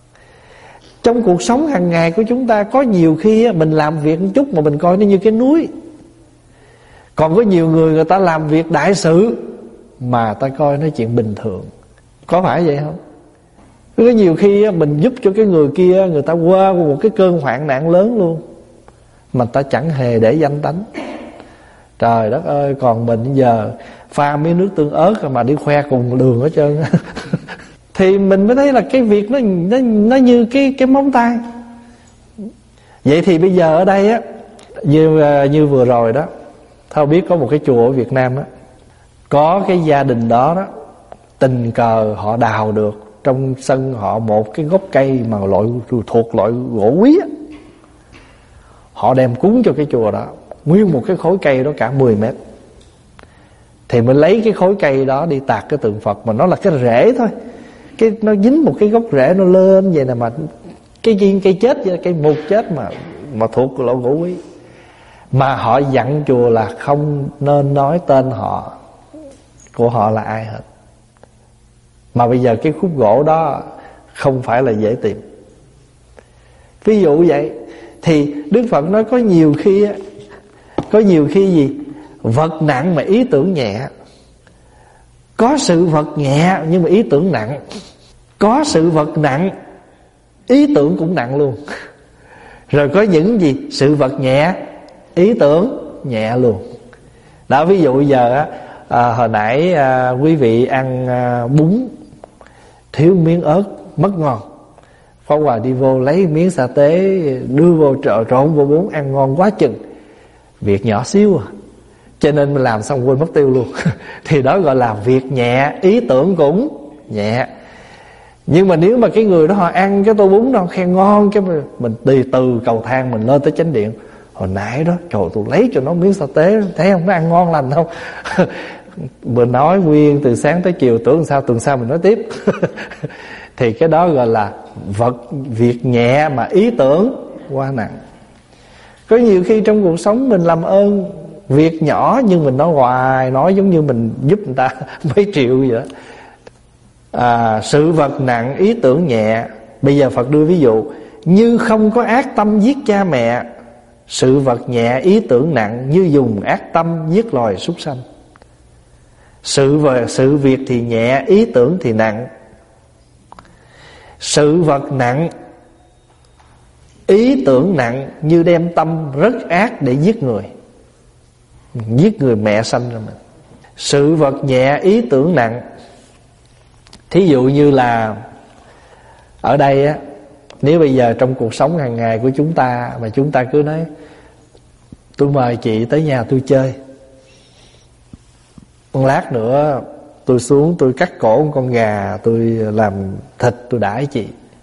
Trong cuộc sống hàng ngày của chúng ta, có nhiều khi mình làm việc một chút mà mình coi nó như cái núi. Còn có nhiều người ta làm việc đại sự mà ta coi nó chuyện bình thường. Có phải vậy không? Có nhiều khi mình giúp cho cái người kia, người ta qua một cái cơn hoạn nạn lớn luôn, mà ta chẳng hề để danh tánh. Trời đất ơi, còn mình giờ pha miếng nước tương ớt mà đi khoe cùng đường hết trơn. Thì mình mới thấy là cái việc nó như cái móng tay. Vậy thì bây giờ ở đây á, như vừa rồi đó, Thao biết có một cái chùa ở Việt Nam á, có cái gia đình đó tình cờ họ đào được trong sân họ một cái gốc cây mà thuộc loại gỗ quý á. Họ đem cúng cho cái chùa đó, nguyên một cái khối cây đó cả 10 mét. Thì mình lấy cái khối cây đó đi tạc cái tượng Phật, mà nó là cái rễ thôi, nó dính một cái gốc rễ nó lên vậy nè, mà cây chết vậy, cây mục chết mà thuộc loại gỗ quý. Mà họ dặn chùa là không nên nói tên của họ là ai hết. Mà bây giờ cái khúc gỗ đó không phải là dễ tìm. Ví dụ vậy. Thì Đức Phật nói có nhiều khi gì? Vật nặng mà ý tưởng nhẹ. Có sự vật nhẹ nhưng mà ý tưởng nặng. Có sự vật nặng, ý tưởng cũng nặng luôn. Rồi có những gì? Sự vật nhẹ, ý tưởng nhẹ luôn. Đó, ví dụ giờ hồi nãy quý vị ăn bún thiếu miếng ớt mất ngon. Pháp Hòa đi vô lấy miếng sa tế đưa vô trộn vô bún ăn ngon quá chừng. Việc nhỏ xíu cho nên mình làm xong quên mất tiêu luôn. Thì đó gọi là việc nhẹ, ý tưởng cũng nhẹ. Nhưng mà nếu mà cái người đó họ ăn cái tô bún đó khen ngon, cái mình đi từ cầu thang mình lên tới chánh điện, hồi nãy đó trời tôi lấy cho nó miếng sa tế, thấy không, nó ăn ngon lành không? Mình nói nguyên từ sáng tới chiều, tưởng sao tuần sau mình nói tiếp. Thì cái đó gọi là việc nhẹ mà ý tưởng quá nặng. Có nhiều khi trong cuộc sống mình làm ơn việc nhỏ nhưng mình nói hoài, nói giống như mình giúp người ta mấy triệu vậy đó. Sự vật nặng, ý tưởng nhẹ. Bây giờ Phật đưa ví dụ: như không có ác tâm giết cha mẹ, sự vật nhẹ, ý tưởng nặng, như dùng ác tâm giết loài súc sanh. Sự việc thì nhẹ, ý tưởng thì nặng. Sự vật nặng, ý tưởng nặng, như đem tâm rất ác để giết người. Giết người mẹ sanh ra mình. Sự vật nhẹ, ý tưởng nặng. Thí dụ như là ở đây á, nếu bây giờ trong cuộc sống hàng ngày của chúng ta mà chúng ta cứ nói tôi mời chị tới nhà tôi chơi, một lát nữa tôi xuống tôi cắt cổ một con gà, tôi làm thịt tôi đãi chị,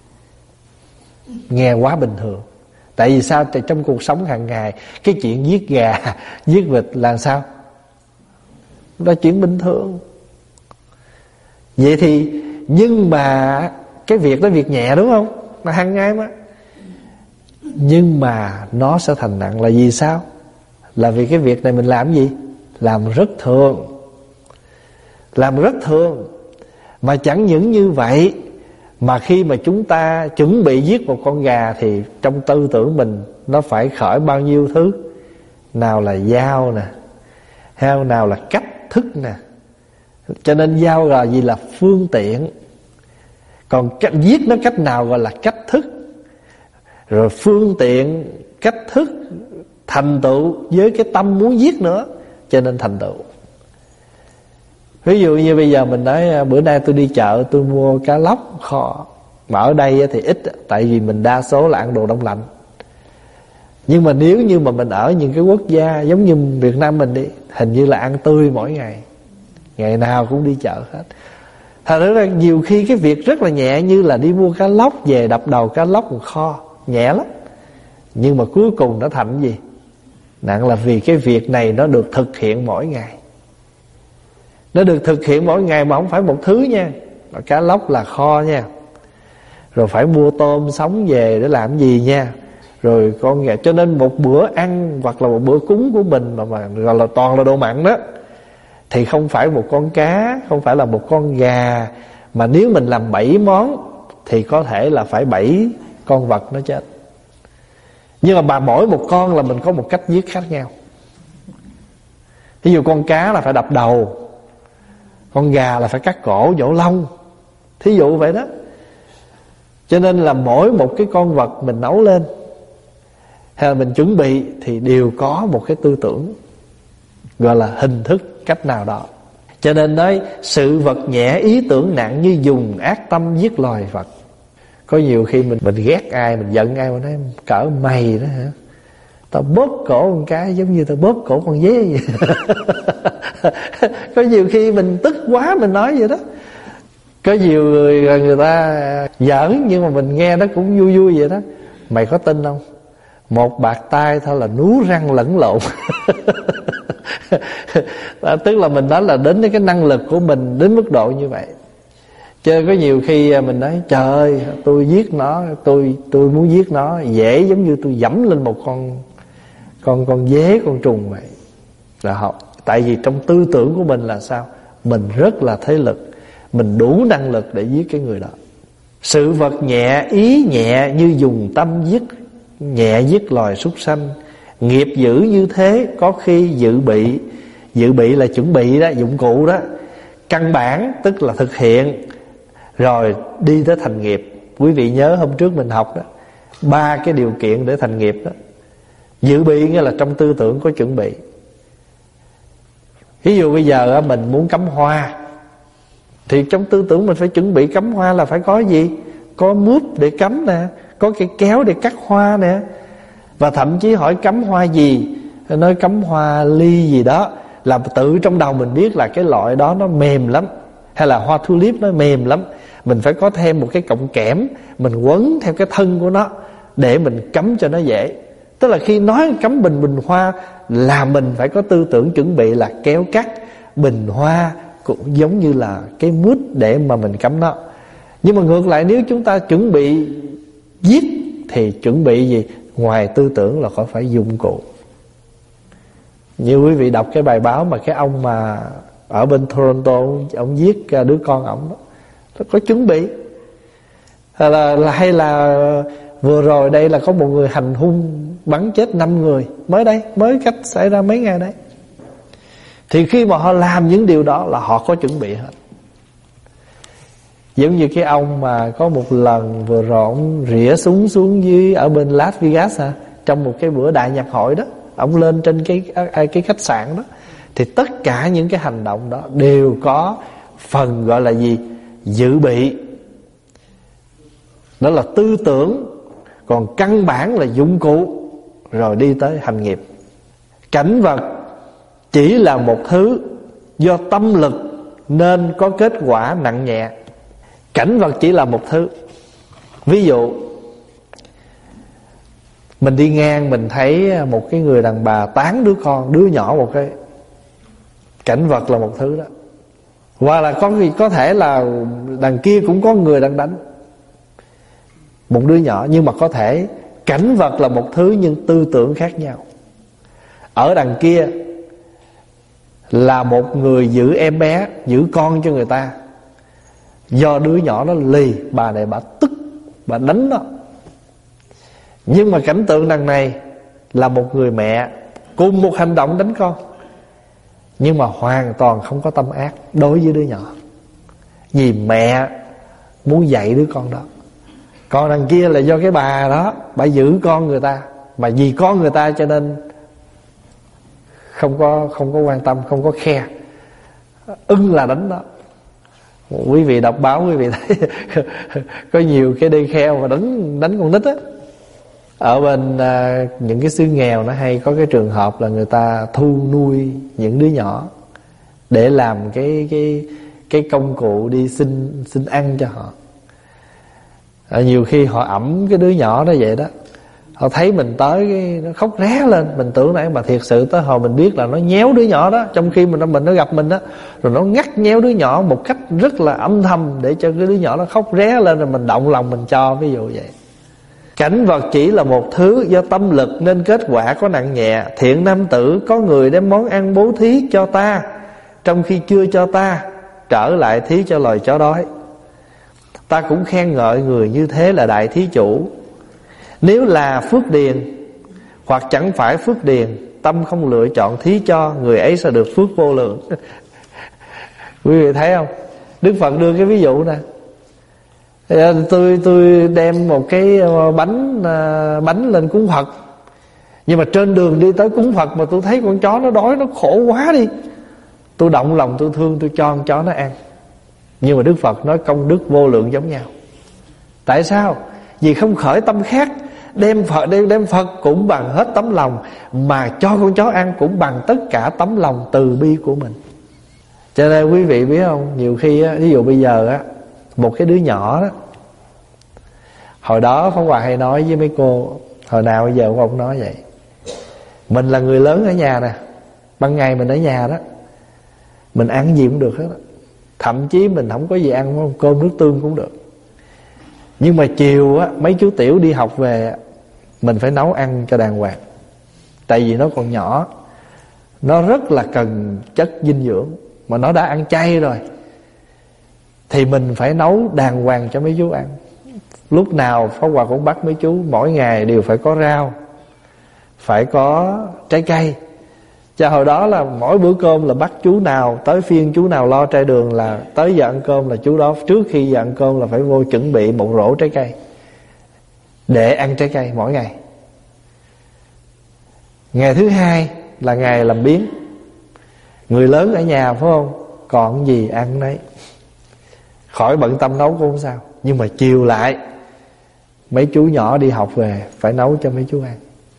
nghe quá bình thường. Tại vì sao? Tại trong cuộc sống hàng ngày cái chuyện giết gà, giết vịt là sao? Đó là chuyện bình thường. Vậy thì nhưng mà cái việc đó việc nhẹ đúng không? Mà hàng ngày mà. Nhưng mà nó sẽ thành nặng là vì sao? Là vì cái việc này mình làm gì? làm rất thường. Làm rất thường. Mà chẳng những như vậy, mà khi mà chúng ta chuẩn bị giết một con gà thì trong tư tưởng mình nó phải khởi bao nhiêu thứ. Nào là dao nè, hay nào là cách thức nè. Cho nên dao là gì? Là phương tiện. Còn giết nó cách nào gọi là cách thức. Rồi phương tiện, cách thức, thành tựu với cái tâm muốn giết nữa, cho nên thành tựu. Ví dụ như bây giờ mình nói bữa nay tôi đi chợ tôi mua cá lóc kho. Mà ở đây thì ít, tại vì mình đa số là ăn đồ đông lạnh. Nhưng mà nếu như mà mình ở những cái quốc gia giống như Việt Nam mình đi, hình như là ăn tươi mỗi ngày, ngày nào cũng đi chợ hết. Thật ra nhiều khi cái việc rất là nhẹ, như là đi mua cá lóc về đập đầu cá lóc còn kho, nhẹ lắm. Nhưng mà cuối cùng nó thành gì? Nặng là vì cái việc này nó được thực hiện mỗi ngày. Nó được thực hiện mỗi ngày mà không phải một thứ nha. Cá lóc là kho nha. Rồi phải mua tôm sống về để làm gì nha. Rồi con gà. Cho nên một bữa ăn hoặc là một bữa cúng của mình mà gọi là toàn là đồ mặn đó, thì không phải một con cá, không phải là một con gà, mà nếu mình làm 7 món thì có thể là phải 7 con vật nó chết. Nhưng mà mỗi một con là mình có một cách giết khác nhau. Ví dụ con cá là phải đập đầu, con gà là phải cắt cổ nhổ lông, thí dụ vậy đó. Cho nên là mỗi một cái con vật mình nấu lên hay là mình chuẩn bị thì đều có một cái tư tưởng, gọi là hình thức cách nào đó. Cho nên nói sự vật nhẹ ý tưởng nặng, như dùng ác tâm giết loài vật. Có nhiều khi mình ghét ai, mình giận ai, mình nói cỡ mày đó hả, tao bóp cổ con cái giống như tao bóp cổ con dế vậy. Có nhiều khi mình tức quá mình nói vậy đó. Có nhiều người ta giỡn, nhưng mà mình nghe nó cũng vui vui vậy đó. Mày có tin không? Một bạt tay thôi là nú răng lẫn lộn. Tức là mình nói là đến cái năng lực của mình đến mức độ như vậy. Cho nên có nhiều khi mình nói trời ơi, tôi giết nó, tôi muốn giết nó dễ giống như tôi dẫm lên một con dế, con trùng vậy. Là học. Tại vì trong tư tưởng của mình là sao? Mình rất là thế lực, mình đủ năng lực để giết cái người đó. Sự vật nhẹ ý nhẹ, như dùng tâm giết nhẹ giết loài súc sanh. Nghiệp dữ như thế, có khi dự bị. Dự bị là chuẩn bị đó, dụng cụ đó. Căn bản tức là thực hiện, rồi đi tới thành nghiệp. Quý vị nhớ hôm trước mình học đó, 3 cái điều kiện để thành nghiệp đó. Dự bị nghĩa là trong tư tưởng có chuẩn bị. Ví dụ bây giờ mình muốn cắm hoa, thì trong tư tưởng mình phải chuẩn bị cắm hoa là phải có gì? Có mướp để cắm nè, có cây kéo để cắt hoa nè. Và thậm chí hỏi cắm hoa gì, nói cắm hoa ly gì đó, là tự trong đầu mình biết là cái loại đó nó mềm lắm. Hay là hoa tulip nó mềm lắm, mình phải có thêm một cái cọng kẽm, mình quấn theo cái thân của nó để mình cắm cho nó dễ. Tức là khi nói cắm bình hoa là mình phải có tư tưởng chuẩn bị là kéo cắt bình hoa, cũng giống như là cái mút để mà mình cắm nó. Nhưng mà ngược lại, nếu chúng ta chuẩn bị giết thì chuẩn bị gì? Ngoài tư tưởng là có phải dụng cụ. Như quý vị đọc cái bài báo mà cái ông mà ở bên Toronto, ông giết đứa con ổng đó, có chuẩn bị. Hay là vừa rồi đây là có một người hành hung bắn chết 5 người, mới cách xảy ra mấy ngày đấy. Thì khi mà họ làm những điều đó là họ có chuẩn bị hết. Giống như cái ông mà có một lần vừa rồi ông rỉa súng xuống dưới ở bên Las Vegas trong một cái bữa đại nhạc hội đó, ông lên trên cái khách sạn đó. Thì tất cả những cái hành động đó đều có phần gọi là gì? Dự bị. Đó là tư tưởng. Còn căn bản là dụng cụ, rồi đi tới hành nghiệp. Cảnh vật chỉ là một thứ, do tâm lực nên có kết quả nặng nhẹ. Cảnh vật chỉ là một thứ. Ví dụ mình đi ngang, mình thấy một cái người đàn bà tán đứa nhỏ một cái. Cảnh vật là một thứ đó. Hoặc là có thể là đằng kia cũng có người đang đánh một đứa nhỏ. Nhưng mà có thể cảnh vật là một thứ nhưng tư tưởng khác nhau. Ở đằng kia là một người giữ em bé, giữ con cho người ta. Do đứa nhỏ nó lì, bà này bà tức, bà đánh nó. Nhưng mà cảnh tượng đằng này là một người mẹ cùng một hành động đánh con, nhưng mà hoàn toàn không có tâm ác đối với đứa nhỏ, vì mẹ muốn dạy đứa con đó. Còn đằng kia là do cái bà đó, bà giữ con người ta, mà vì con người ta cho nên không có quan tâm, không có khe, là đánh đó. Quý vị đọc báo quý vị thấy có nhiều cái đi kheo mà đánh con nít á. Ở bên những cái xứ nghèo nó hay có cái trường hợp là người ta thu nuôi những đứa nhỏ để làm cái công cụ đi xin ăn cho họ. Nhiều khi họ ẵm cái đứa nhỏ đó vậy đó, họ thấy mình tới nó khóc ré lên, mình tưởng nãy mà thiệt sự tới hồi mình biết là nó nhéo đứa nhỏ đó, trong khi nó gặp mình đó, rồi nó ngắt nhéo đứa nhỏ một cách rất là âm thầm để cho cái đứa nhỏ nó khóc ré lên, rồi mình động lòng mình cho, ví dụ vậy. Cảnh vật chỉ là một thứ, do tâm lực nên kết quả có nặng nhẹ. Thiện nam tử, có người đem món ăn bố thí cho ta, trong khi chưa cho ta, trở lại thí cho loài chó đói. Ta cũng khen ngợi người như thế là đại thí chủ. Nếu là phước điền hoặc chẳng phải phước điền, tâm không lựa chọn thí cho, người ấy sẽ được phước vô lượng. Quý vị thấy không? Đức Phật đưa cái ví dụ nè. Tôi đem một cái bánh lên cúng Phật, nhưng mà trên đường đi tới cúng Phật mà tôi thấy con chó nó đói, nó khổ quá đi, tôi động lòng tôi thương, tôi cho con chó nó ăn. Nhưng mà Đức Phật nói công đức vô lượng giống nhau. Tại sao? Vì không khởi tâm khác. Đem Phật cũng bằng hết tấm lòng, mà cho con chó ăn cũng bằng tất cả tấm lòng từ bi của mình. Cho nên quý vị biết không, nhiều khi á, ví dụ bây giờ á, một cái đứa nhỏ đó, hồi đó Pháp Hòa hay nói với mấy cô, hồi nào bây giờ cũng không nói vậy. Mình là người lớn ở nhà nè, ban ngày mình ở nhà đó, mình ăn gì cũng được hết đó. Thậm chí mình không có gì ăn, cơm nước tương cũng được. Nhưng mà chiều á, mấy chú tiểu đi học về, mình phải nấu ăn cho đàng hoàng. Tại vì nó còn nhỏ, nó rất là cần chất dinh dưỡng, mà nó đã ăn chay rồi thì mình phải nấu đàng hoàng cho mấy chú ăn. Lúc nào Pháp Hòa cũng bắt mấy chú mỗi ngày đều phải có rau, phải có trái cây. Cho hồi đó là mỗi bữa cơm là bắt chú nào, tới phiên chú nào lo trai đường là tới giờ ăn cơm là chú đó trước khi giờ ăn cơm là phải vô chuẩn bị một rổ trái cây để ăn trái cây mỗi ngày. Ngày thứ hai là ngày làm biếng. Người lớn ở nhà phải không, còn gì ăn đấy, khỏi bận tâm nấu cũng không sao. Nhưng mà chiều lại mấy chú nhỏ đi học về phải nấu cho mấy chú ăn.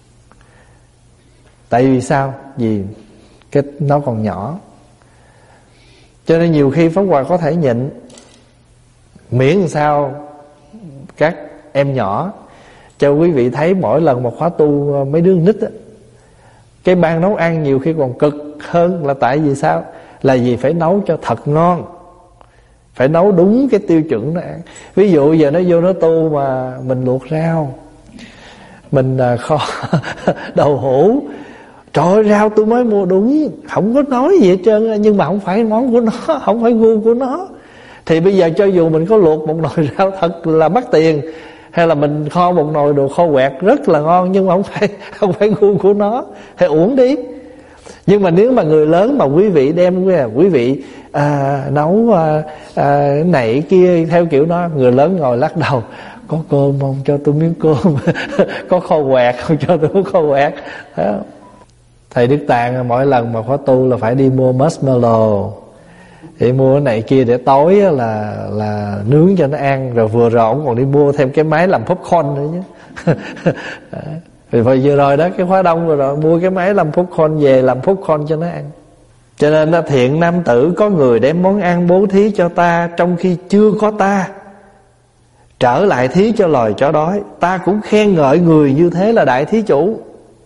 Tại vì sao? Vì nó còn nhỏ. Cho nên nhiều khi Pháp Hòa có thể nhịn, miễn làm sao các em nhỏ. Cho quý vị thấy mỗi lần mà khóa tu mấy đứa nít á, cái ban nấu ăn nhiều khi còn cực hơn. Là tại vì sao? Là vì phải nấu cho thật ngon, phải nấu đúng cái tiêu chuẩn đó ăn. Ví dụ giờ nó vô nó tu mà mình luộc rau, mình kho đậu hũ, trời ơi, rau tôi mới mua đúng, không có nói gì hết trơn, nhưng mà không phải món của nó, không phải gu của nó. Thì bây giờ cho dù mình có luộc một nồi rau thật là mắc tiền, hay là mình kho một nồi đồ kho quẹt rất là ngon, nhưng mà không phải gu của nó, thì uổng đi. Nhưng mà nếu mà người lớn mà quý vị đem quý vị nấu này kia theo kiểu đó, người lớn ngồi lắc đầu, có cơm không, cho tôi miếng cơm. Có kho quẹt không, cho tôi miếng kho quẹt. Thầy Đức Tạng mỗi lần mà khóa tu là phải đi mua marshmallow, thì mua cái này kia để tối là nướng cho nó ăn. Rồi vừa rồi ông còn đi mua thêm cái máy làm popcorn nữa chứ. Vì vừa rồi đó, cái khóa đông vừa rồi mua cái máy làm popcorn về làm popcorn cho nó ăn. Cho nên là thiện nam tử, có người đem món ăn bố thí cho ta, trong khi chưa có ta, trở lại thí cho loài chó đói. Ta cũng khen ngợi người như thế là đại thí chủ.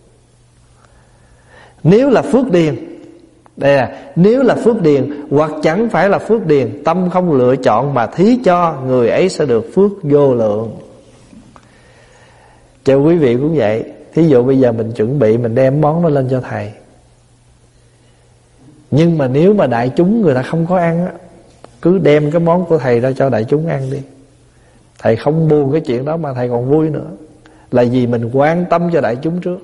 Nếu là phước điền, đây là nếu là phước điền hoặc chẳng phải là phước điền, tâm không lựa chọn mà thí cho, người ấy sẽ được phước vô lượng. Cho quý vị cũng vậy. Thí dụ bây giờ mình chuẩn bị, mình đem món nó lên cho thầy, Nhưng mà nếu mà đại chúng người ta không có ăn á, cứ đem cái món của thầy ra cho đại chúng ăn đi. Thầy không buồn cái chuyện đó mà thầy còn vui nữa. Là vì mình quan tâm cho đại chúng trước.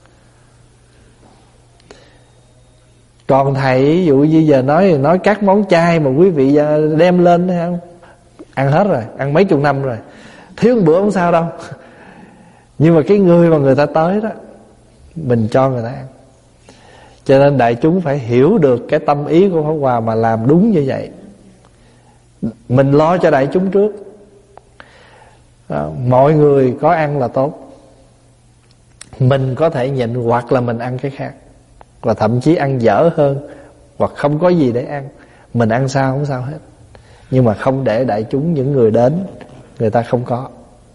Còn thầy ví dụ như giờ nói các món chay mà quý vị đem lên thấy không? Ăn hết rồi, ăn mấy chục năm rồi, thiếu một bữa không sao đâu. Nhưng mà cái người mà người ta tới đó, mình cho người ta ăn. Cho nên đại chúng phải hiểu được cái tâm ý của Pháp Hòa mà làm đúng như vậy. Mình lo cho đại chúng trước. Mọi người có ăn là tốt. Mình có thể nhịn hoặc là mình ăn cái khác, và thậm chí ăn dở hơn, hoặc không có gì để ăn, mình ăn sao không sao hết. Nhưng mà không để đại chúng, những người đến người ta không có.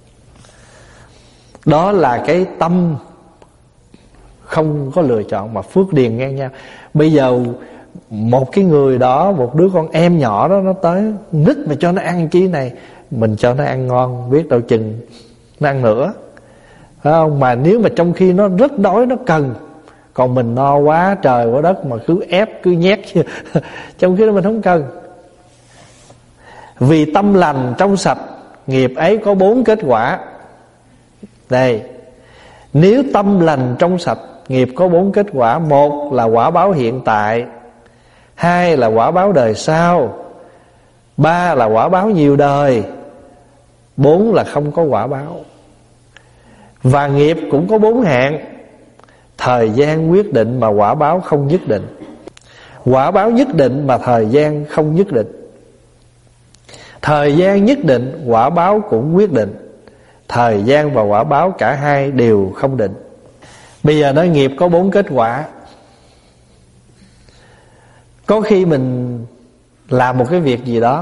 Đó là cái tâm không có lựa chọn mà phước điền ngang nhau. Bây giờ một cái người đó, một đứa con em nhỏ đó, nó tới nít mà cho nó ăn chí này, mình cho nó ăn ngon, biết đâu chừng nó ăn nữa, phải không? Mà nếu mà trong khi nó rất đói, nó cần, còn mình no quá trời quá đất mà cứ ép, cứ nhét trong khi đó mình không cần. Vì tâm lành trong sạch, nghiệp ấy có 4 kết quả. Đây, nếu tâm lành trong sạch, nghiệp có 4 kết quả. 1 là quả báo hiện tại, 2 là quả báo đời sau, 3 là quả báo nhiều đời, 4 là không có quả báo. Và nghiệp cũng có 4 hạng. Thời gian quyết định mà quả báo không nhất định, quả báo nhất định mà thời gian không nhất định, thời gian nhất định quả báo cũng quyết định, thời gian và quả báo cả hai đều không định. Bây giờ nói nghiệp có 4 kết quả. Có khi mình làm một cái việc gì đó,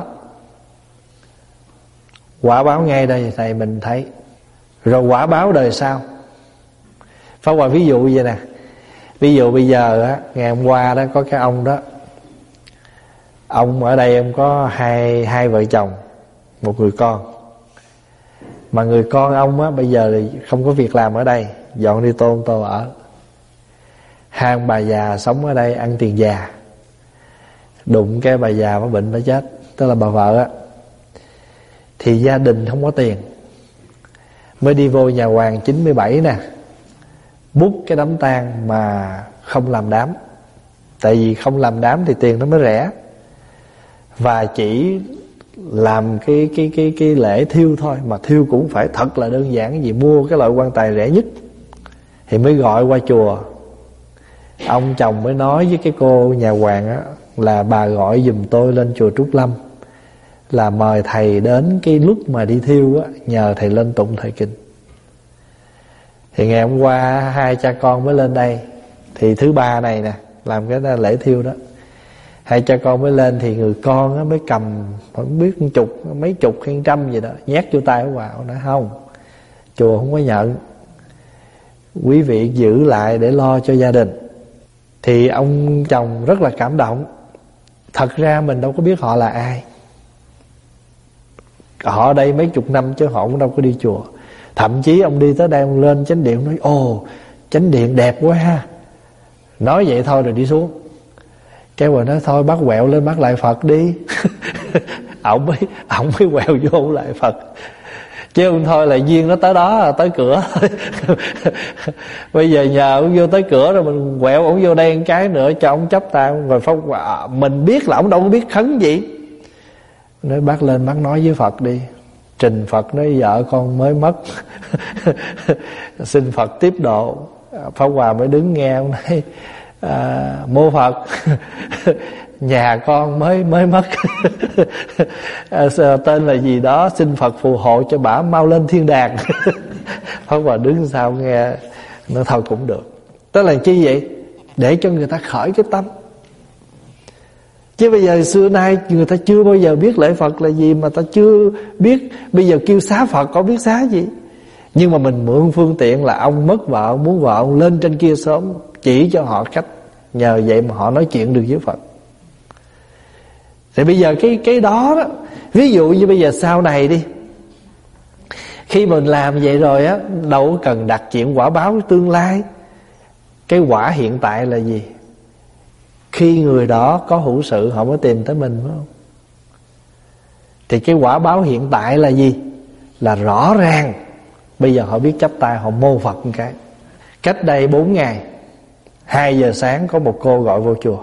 quả báo ngay đây thầy mình thấy. Rồi quả báo đời sau. Pháp Hòa ví dụ vậy nè. Ví dụ bây giờ á, ngày hôm qua đó có cái ông đó, ông ở đây ông có hai vợ chồng, một người con. Mà người con ông á bây giờ thì không có việc làm ở đây, dọn đi Tôn Tô ở. Hai ông bà già sống ở đây ăn tiền già. Đụng cái bà già có bệnh nó chết, tức là bà vợ á. Thì gia đình không có tiền, mới đi vô nhà Hoàng 97 nè, bút cái đám tang mà không làm đám. Tại vì không làm đám thì tiền nó mới rẻ, và chỉ làm cái lễ thiêu thôi. Mà thiêu cũng phải thật là đơn giản, vì mua cái loại quan tài rẻ nhất thì mới gọi qua chùa. Ông chồng mới nói với cái cô nhà Hoàng á, là bà gọi giùm tôi lên chùa Trúc Lâm, là mời thầy đến cái lúc mà đi thiêu á, nhờ thầy lên tụng thời kinh. Thì ngày hôm qua hai cha con mới lên đây. Thì thứ ba này nè, làm cái lễ thiêu đó, hai cha con mới lên. Thì người con á mới cầm không biết mấy chục hay trăm gì đó, nhét vô tay của bà. Nói không, chùa không có nhận, quý vị giữ lại để lo cho gia đình. Thì ông chồng rất là cảm động. Thật ra mình đâu có biết họ là ai, họ ở đây mấy chục năm chứ họ cũng đâu có đi chùa. Thậm chí ông đi tới đây, ông lên chánh điện nói: ồ, chánh điện đẹp quá ha. Nói vậy thôi rồi đi xuống. Cái rồi nói thôi bác quẹo lên bác lại Phật đi. Ổng mới quẹo vô lại Phật. Chứ không thôi là duyên nó tới đó, tới cửa. Bây giờ nhờ ông vô tới cửa rồi mình quẹo ổng vô đây một cái nữa cho ổng chấp tay. Rồi mình biết là ổng đâu có biết khấn gì. Nói bác lên bác nói với Phật đi. Trình Phật nói vợ con mới mất. Xin Phật tiếp độ. Pháp Hòa mới đứng nghe ông nói: mô Phật, nhà con mới mất. Tên là gì đó, xin Phật phù hộ cho bả mau lên thiên đàng. Pháp Hòa đứng sau nghe, nó thôi cũng được. Tức là chi vậy? Để cho người ta khởi cái tâm. Chứ bây giờ xưa nay người ta chưa bao giờ biết lễ Phật là gì, mà ta chưa biết. Bây giờ kêu xá Phật có biết xá gì. Nhưng mà mình mượn phương tiện là ông mất vợ, muốn vợ ông lên trên kia sớm, chỉ cho họ cách. Nhờ vậy mà họ nói chuyện được với Phật. Thì bây giờ cái đó đó, ví dụ như bây giờ sau này đi, khi mình làm vậy rồi á, đâu cần đặt chuyện quả báo tương lai. Cái quả hiện tại là gì? khi người đó có hữu sự họ mới tìm tới mình, phải không? Thì cái quả báo hiện tại là gì? Là rõ ràng. Bây giờ họ biết chắp tay họ mô Phật một cái. Cách đây 4 ngày 2 giờ sáng có một cô gọi vô chùa.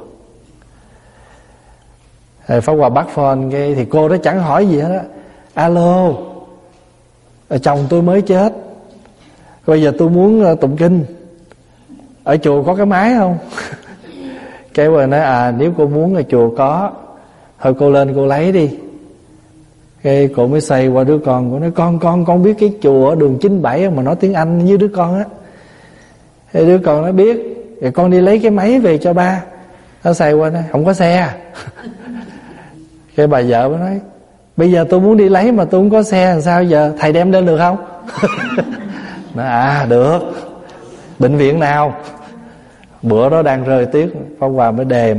Pháp Hòa bắt phone cái, thì cô đó chẳng hỏi gì hết á. Alo, chồng tôi mới chết, bây giờ tôi muốn tụng kinh, ở chùa có cái máy không? Cái bà nói nếu cô muốn ở chùa có, thôi cô lên cô lấy đi. Cái cô mới xoay qua đứa con, cô nói con biết cái chùa ở đường 97 mà nói tiếng Anh với đứa con á. Cái đứa con nó biết, rồi con đi lấy cái máy về cho ba. Nó xoay qua nói không có xe. Cái bà vợ mới nói bây giờ tôi muốn đi lấy mà tôi không có xe, làm sao giờ, thầy đem lên được không? Nói được. Bệnh viện nào? Bữa đó đang rơi tuyết, Pháp Hòa mới đề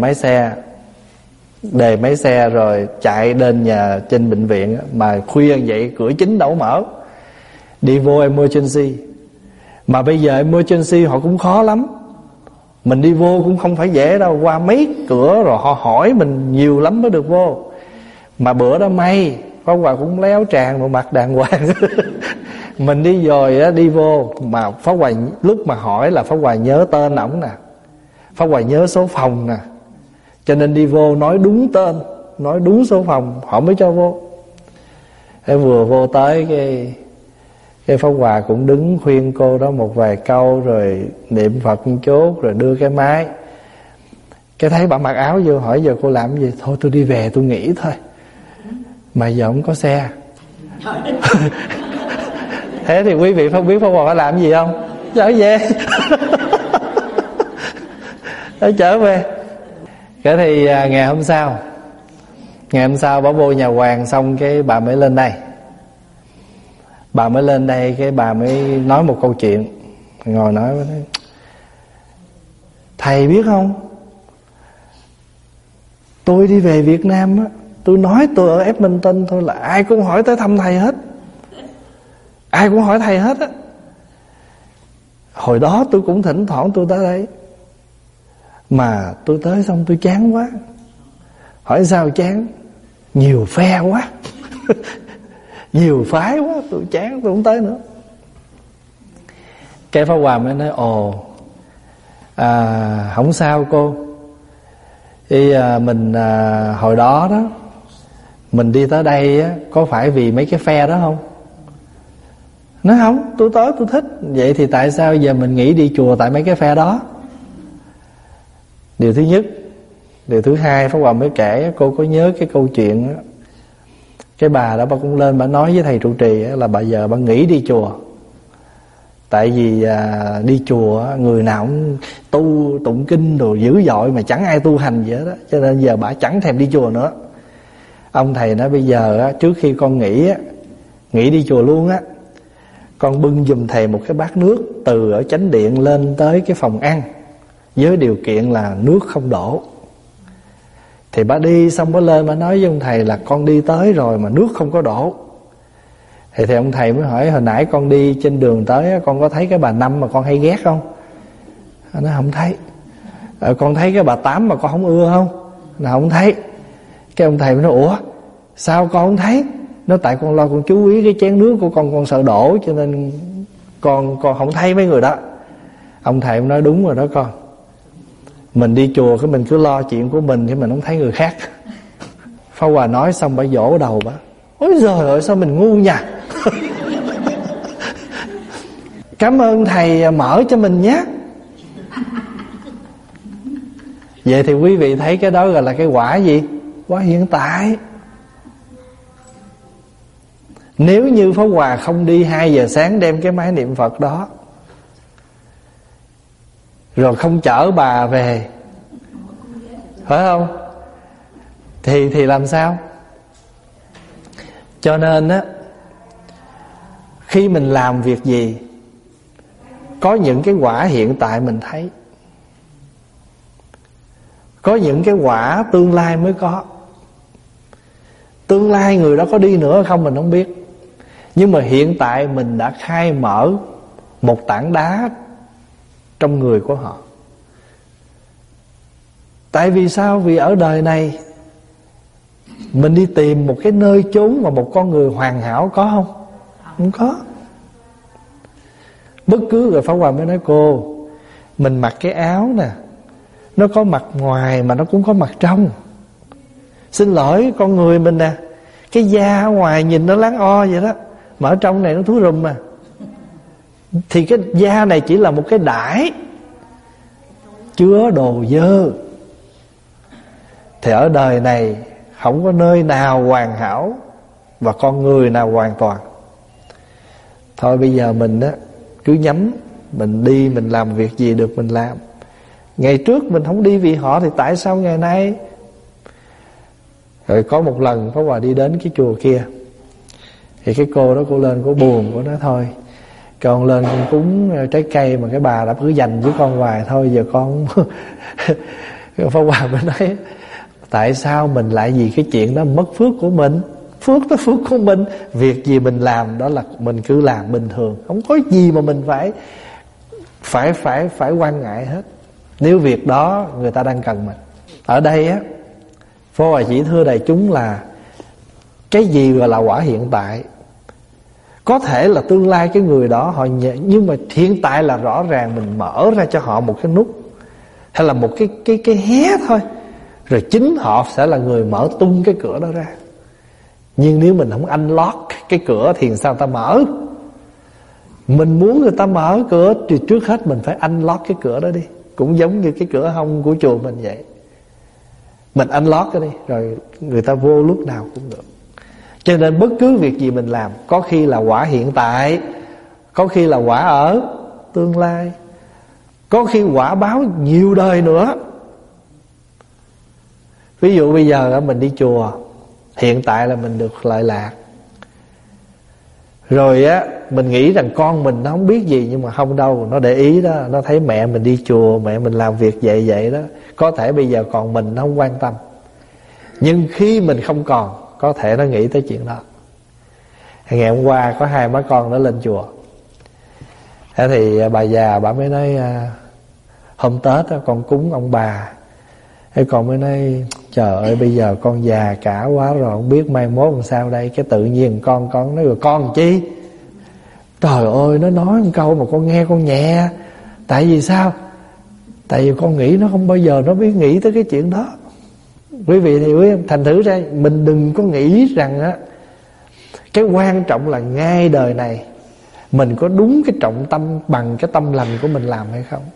máy xe rồi chạy đến nhà trên bệnh viện. Mà khuya vậy cửa chính đâu mở, đi vô emergency. Mà bây giờ emergency họ cũng khó lắm, mình đi vô cũng không phải dễ đâu, qua mấy cửa rồi họ hỏi mình nhiều lắm mới được vô. Mà bữa đó may Pháp Hòa cũng léo tràn một mặt đàng hoàng. Mình đi rồi á, đi vô mà Pháp Hòa lúc mà hỏi là Pháp Hòa nhớ tên ổng nè, Pháp Hòa nhớ số phòng nè, cho nên đi vô nói đúng tên, nói đúng số phòng họ mới cho vô. Thế vừa vô tới cái Pháp Hòa cũng đứng khuyên cô đó một vài câu, rồi niệm Phật một chút, rồi đưa cái máy. Cái thấy bà mặc áo vô hỏi giờ cô làm gì? Thôi tôi đi về tôi nghỉ thôi. Mà giờ không có xe. Thế thì quý vị không biết Pháp Hòa phải làm gì không? Trở về. Trở về. Cái thì ngày hôm sau bà vô nhà hoàng xong cái bà mới lên đây. Cái bà mới nói một câu chuyện. Ngồi nói với nói, thầy biết không, tôi đi về Việt Nam á, tôi nói tôi ở Edmonton thôi là ai cũng hỏi tới thăm thầy hết. Ai cũng hỏi thầy hết á. Hồi đó tôi cũng thỉnh thoảng tôi tới đây, mà tôi tới xong tôi chán quá. Hỏi sao chán? Nhiều phe quá. Nhiều phái quá, tôi chán, tôi không tới nữa. Cái Pháp Hòa mới nói không sao cô. Thì mình hồi đó đó mình đi tới đây á, có phải vì mấy cái phe đó không? Nói không, tôi tới tôi thích. Vậy thì tại sao giờ mình nghĩ đi chùa tại mấy cái phe đó? Điều thứ nhất. Điều thứ hai, Pháp Hòa mới kể, cô có nhớ cái câu chuyện đó. Cái bà đó bà cũng lên bà nói với thầy trụ trì là bà giờ bà nghỉ đi chùa. Tại vì đi chùa người nào cũng tu tụng kinh đồ dữ dội mà chẳng ai tu hành gì hết đó. Cho nên giờ bà chẳng thèm đi chùa nữa. Ông thầy nói bây giờ trước khi con nghỉ đi chùa luôn á, con bưng giùm thầy một cái bát nước từ ở chánh điện lên tới cái phòng ăn, với điều kiện là nước không đổ. Thì bà đi xong bà lên bà nói với ông thầy là con đi tới rồi mà nước không có đổ. Thì ông thầy mới hỏi hồi nãy con đi trên đường tới con có thấy cái bà Năm mà con hay ghét không? Nó không thấy. Con thấy cái bà Tám mà con không ưa không? Nó không thấy. Cái ông thầy mới nói ủa sao con không thấy? Nó tại con lo con chú ý cái chén nước của con sợ đổ cho nên con không thấy mấy người đó. Ông thầy mới nói đúng rồi đó con. Mình đi chùa cái mình cứ lo chuyện của mình chứ mình không thấy người khác. Pháp Hòa nói xong bà vỗ đầu bà. Ôi giời ơi sao mình ngu nha. Cảm ơn thầy mở cho mình nhé. Vậy thì quý vị thấy cái đó gọi là cái quả gì? Quả hiện tại. Nếu như Pháp Hòa không đi 2 giờ sáng đem cái máy niệm Phật đó, rồi không chở bà về, phải không? Thì làm sao? Cho nên á, khi mình làm việc gì có những cái quả hiện tại mình thấy, có những cái quả tương lai mới có. Tương lai người đó có đi nữa không mình không biết, nhưng mà hiện tại mình đã khai mở một tảng đá trong người của họ. Tại vì sao? Vì ở đời này mình đi tìm một cái nơi chốn mà một con người hoàn hảo có không? Không có. Bất cứ rồi Pháp Hòa mới nói cô, mình mặc cái áo nè, nó có mặt ngoài mà nó cũng có mặt trong. Xin lỗi, con người mình nè, cái da ở ngoài nhìn nó láng o vậy đó, mà ở trong này nó thúi rùm mà. Thì cái da này chỉ là một cái đãi chứa đồ dơ. Thì ở đời này không có nơi nào hoàn hảo và con người nào hoàn toàn. Thôi bây giờ mình á, cứ nhắm, mình đi, mình làm việc gì được mình làm. Ngày trước mình không đi vì họ, thì tại sao ngày nay? Rồi có một lần Pháp Hòa đi đến cái chùa kia, thì cái cô đó cô lên, cô buồn, cô nói thôi con lên con cúng trái cây mà cái bà đã cứ dành với con hoài, thôi giờ con Pháp Hòa mới nói tại sao mình lại vì cái chuyện đó mất phước của mình? Phước đó phước của mình, việc gì mình làm đó là mình cứ làm bình thường, không có gì mà mình phải quan ngại hết, nếu việc đó người ta đang cần mình. Ở đây á, Pháp Hòa chỉ thưa đại chúng là cái gì gọi là quả hiện tại. Có thể là tương lai cái người đó họ nhẹ, nhưng mà hiện tại là rõ ràng mình mở ra cho họ một cái nút hay là một cái hé thôi, rồi chính họ sẽ là người mở tung cái cửa đó ra. Nhưng nếu mình không unlock cái cửa thì sao ta mở? Mình muốn người ta mở cửa thì trước hết mình phải unlock cái cửa đó đi. Cũng giống như cái cửa hông của chùa mình vậy, mình unlock cái đi, rồi người ta vô lúc nào cũng được. Cho nên bất cứ việc gì mình làm, có khi là quả hiện tại, có khi là quả ở tương lai, có khi quả báo nhiều đời nữa. Ví dụ bây giờ mình đi chùa, hiện tại là mình được lợi lạc. Rồi á, mình nghĩ rằng con mình nó không biết gì, nhưng mà không đâu, nó để ý đó, nó thấy mẹ mình đi chùa, mẹ mình làm việc vậy đó. Có thể bây giờ còn mình nó không quan tâm, nhưng khi mình không còn, có thể nó nghĩ tới chuyện đó. Ngày hôm qua có hai má con nó lên chùa, thế thì bà già bà mới nói hôm Tết đó, con cúng ông bà. Thế con mới nói trời ơi bây giờ con già cả quá rồi, không biết mai mốt làm sao đây. Cái tự nhiên con nói rồi con chi? Trời ơi nó nói một câu mà con nghe con nhẹ. Tại vì sao? Tại vì con nghĩ nó không bao giờ nó biết nghĩ tới cái chuyện đó. Quý vị thì quý em, thành thử ra mình đừng có nghĩ rằng á, cái quan trọng là ngay đời này mình có đúng cái trọng tâm bằng cái tâm lành của mình làm hay không.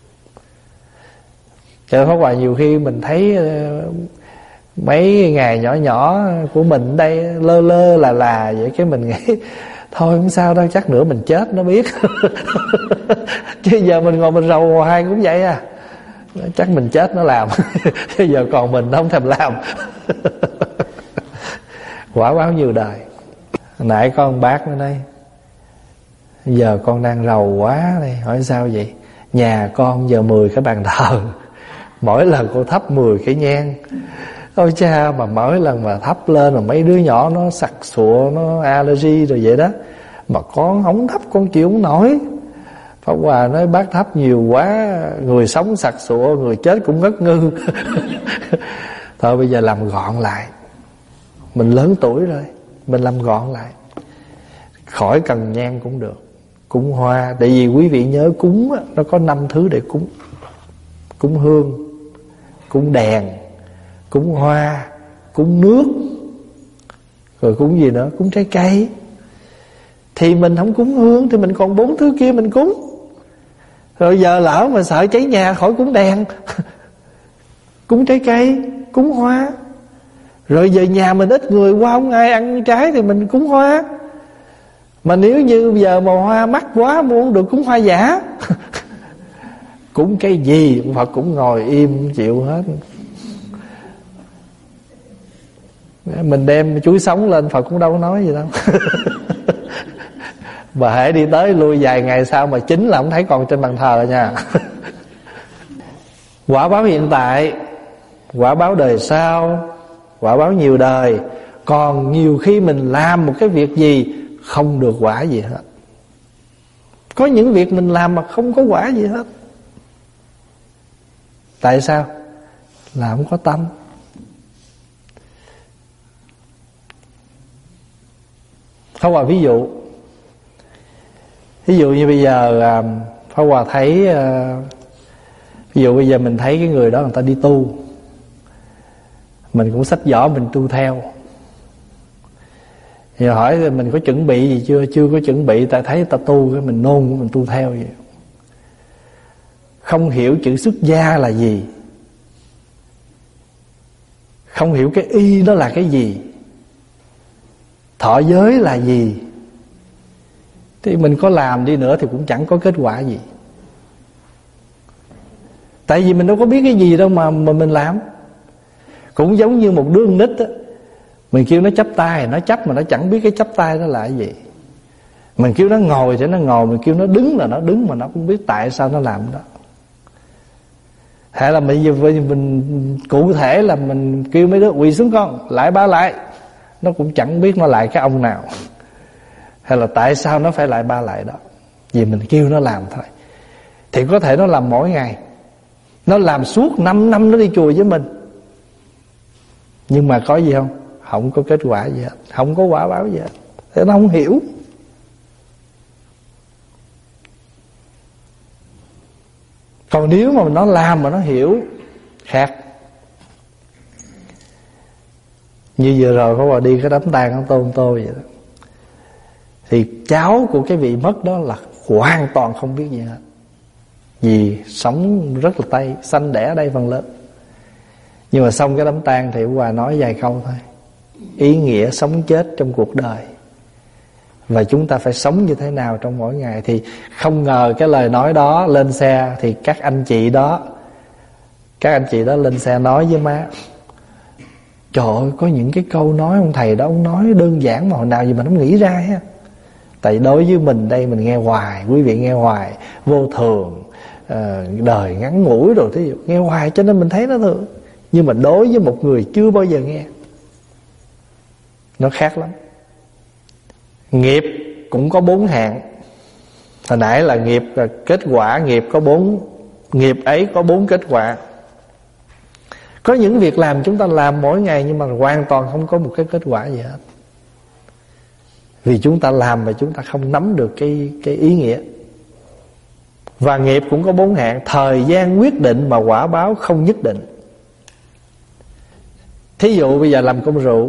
Cho Pháp Hòa nhiều khi mình thấy mấy ngày nhỏ nhỏ của mình đây lơ lơ là vậy, cái mình nghĩ thôi không sao đâu, chắc nữa mình chết nó biết. Chứ giờ mình ngồi mình rầu hoài cũng vậy à, chắc mình chết nó làm. Chứ giờ còn mình nó không thèm làm. Quả báo nhiều đời. Nãy có ông bác mới nói giờ con đang rầu quá đây. Hỏi sao vậy? Nhà con giờ 10 cái bàn thờ, mỗi lần cô thắp 10 cái nhang. Ôi cha, mà mỗi lần mà thắp lên mà mấy đứa nhỏ nó sặc sụa, nó allergy rồi vậy đó, mà con không thắp con chịu không nổi. Pháp Hòa nói bác thắp nhiều quá, người sống sặc sụa, người chết cũng ngất ngư. Thôi bây giờ làm gọn lại. Mình lớn tuổi rồi, mình làm gọn lại. Khỏi cần nhang cũng được, cúng hoa. Tại vì quý vị nhớ cúng á, nó có 5 thứ để cúng. Cúng hương, cúng đèn, cúng hoa, cúng nước, rồi cúng gì nữa? Cúng trái cây. Thì mình không cúng hương thì mình còn 4 thứ kia mình cúng. Rồi giờ lỡ mà sợ cháy nhà, khỏi cúng đèn. Cúng trái cây, cúng hoa. Rồi giờ nhà mình ít người, qua không ai ăn trái thì mình cúng hoa. Mà nếu như giờ mà hoa mắc quá mua không được, cúng hoa giả. Cúng cái gì Phật cũng ngồi im chịu hết. Mình đem chuối sống lên Phật cũng đâu có nói gì đâu. Mà hãy đi tới lui vài ngày sau mà chín là không thấy còn trên bàn thờ nha. Quả báo hiện tại, quả báo đời sau, quả báo nhiều đời. Còn nhiều khi mình làm một cái việc gì không được quả gì hết. Có những việc mình làm mà không có quả gì hết. Tại sao? là không có tâm. Pháp Hòa ví dụ như bây giờ Pháp Hòa thấy ví dụ bây giờ mình thấy cái người đó người ta đi tu, mình cũng xách giỏ mình tu theo. Thì hỏi mình có chuẩn bị gì chưa? Chưa có chuẩn bị, tại thấy người ta tu cái mình nôn, mình tu theo vậy. Không hiểu chữ xuất gia là gì, không hiểu cái y đó là cái gì, thọ giới là gì, thì mình có làm đi nữa thì cũng chẳng có kết quả gì. Tại vì mình đâu có biết cái gì đâu mà mình làm. Cũng giống như một đứa con nít á, mình kêu nó chắp tay nó chắp mà nó chẳng biết cái chắp tay đó là cái gì. Mình kêu nó ngồi thì nó ngồi, mình kêu nó đứng là nó đứng mà nó không biết tại sao nó làm đó. Hay là mình cụ thể là mình kêu mấy đứa quỳ xuống con, lại ba lại, nó cũng chẳng biết nó lại cái ông nào, hay là tại sao nó phải lại ba lại đó. Vì mình kêu nó làm thôi. Thì có thể nó làm mỗi ngày, nó làm suốt 5 năm nó đi chùa với mình, nhưng mà có gì không? Không có kết quả gì hết, không có quả báo gì hết. Thế nó không hiểu. Còn nếu mà nó làm mà nó hiểu, khác. Như vừa rồi có vào đi cái đám tang của Tôn tôi vậy đó, thì cháu của cái vị mất đó là hoàn toàn không biết gì hết, vì sống rất là Tây, sanh đẻ ở đây phần lớn. Nhưng mà xong cái đám tang thì Hòa nói vài câu thôi. Ý nghĩa sống chết trong cuộc đời, và chúng ta phải sống như thế nào trong mỗi ngày. Thì không ngờ cái lời nói đó lên xe, thì các anh chị đó lên xe nói với má: trời ơi, có những cái câu nói ông thầy đó, ông nói đơn giản mà hồi nào gì mà không nghĩ ra ha. Tại đối với mình đây, mình nghe hoài, quý vị nghe hoài, vô thường, đời ngắn ngủi rồi, thí dụ nghe hoài cho nên mình thấy nó thường. Nhưng mà đối với một người chưa bao giờ nghe, nó khác lắm. Nghiệp cũng có 4 hạng. Hồi nãy là nghiệp là kết quả, nghiệp có 4, nghiệp ấy có 4 kết quả. Có những việc làm chúng ta làm mỗi ngày nhưng mà hoàn toàn không có một cái kết quả gì hết, vì chúng ta làm mà chúng ta không nắm được cái ý nghĩa. Và nghiệp cũng có 4 hạng. Thời gian quyết định mà quả báo không nhất định. Thí dụ bây giờ làm công rượu,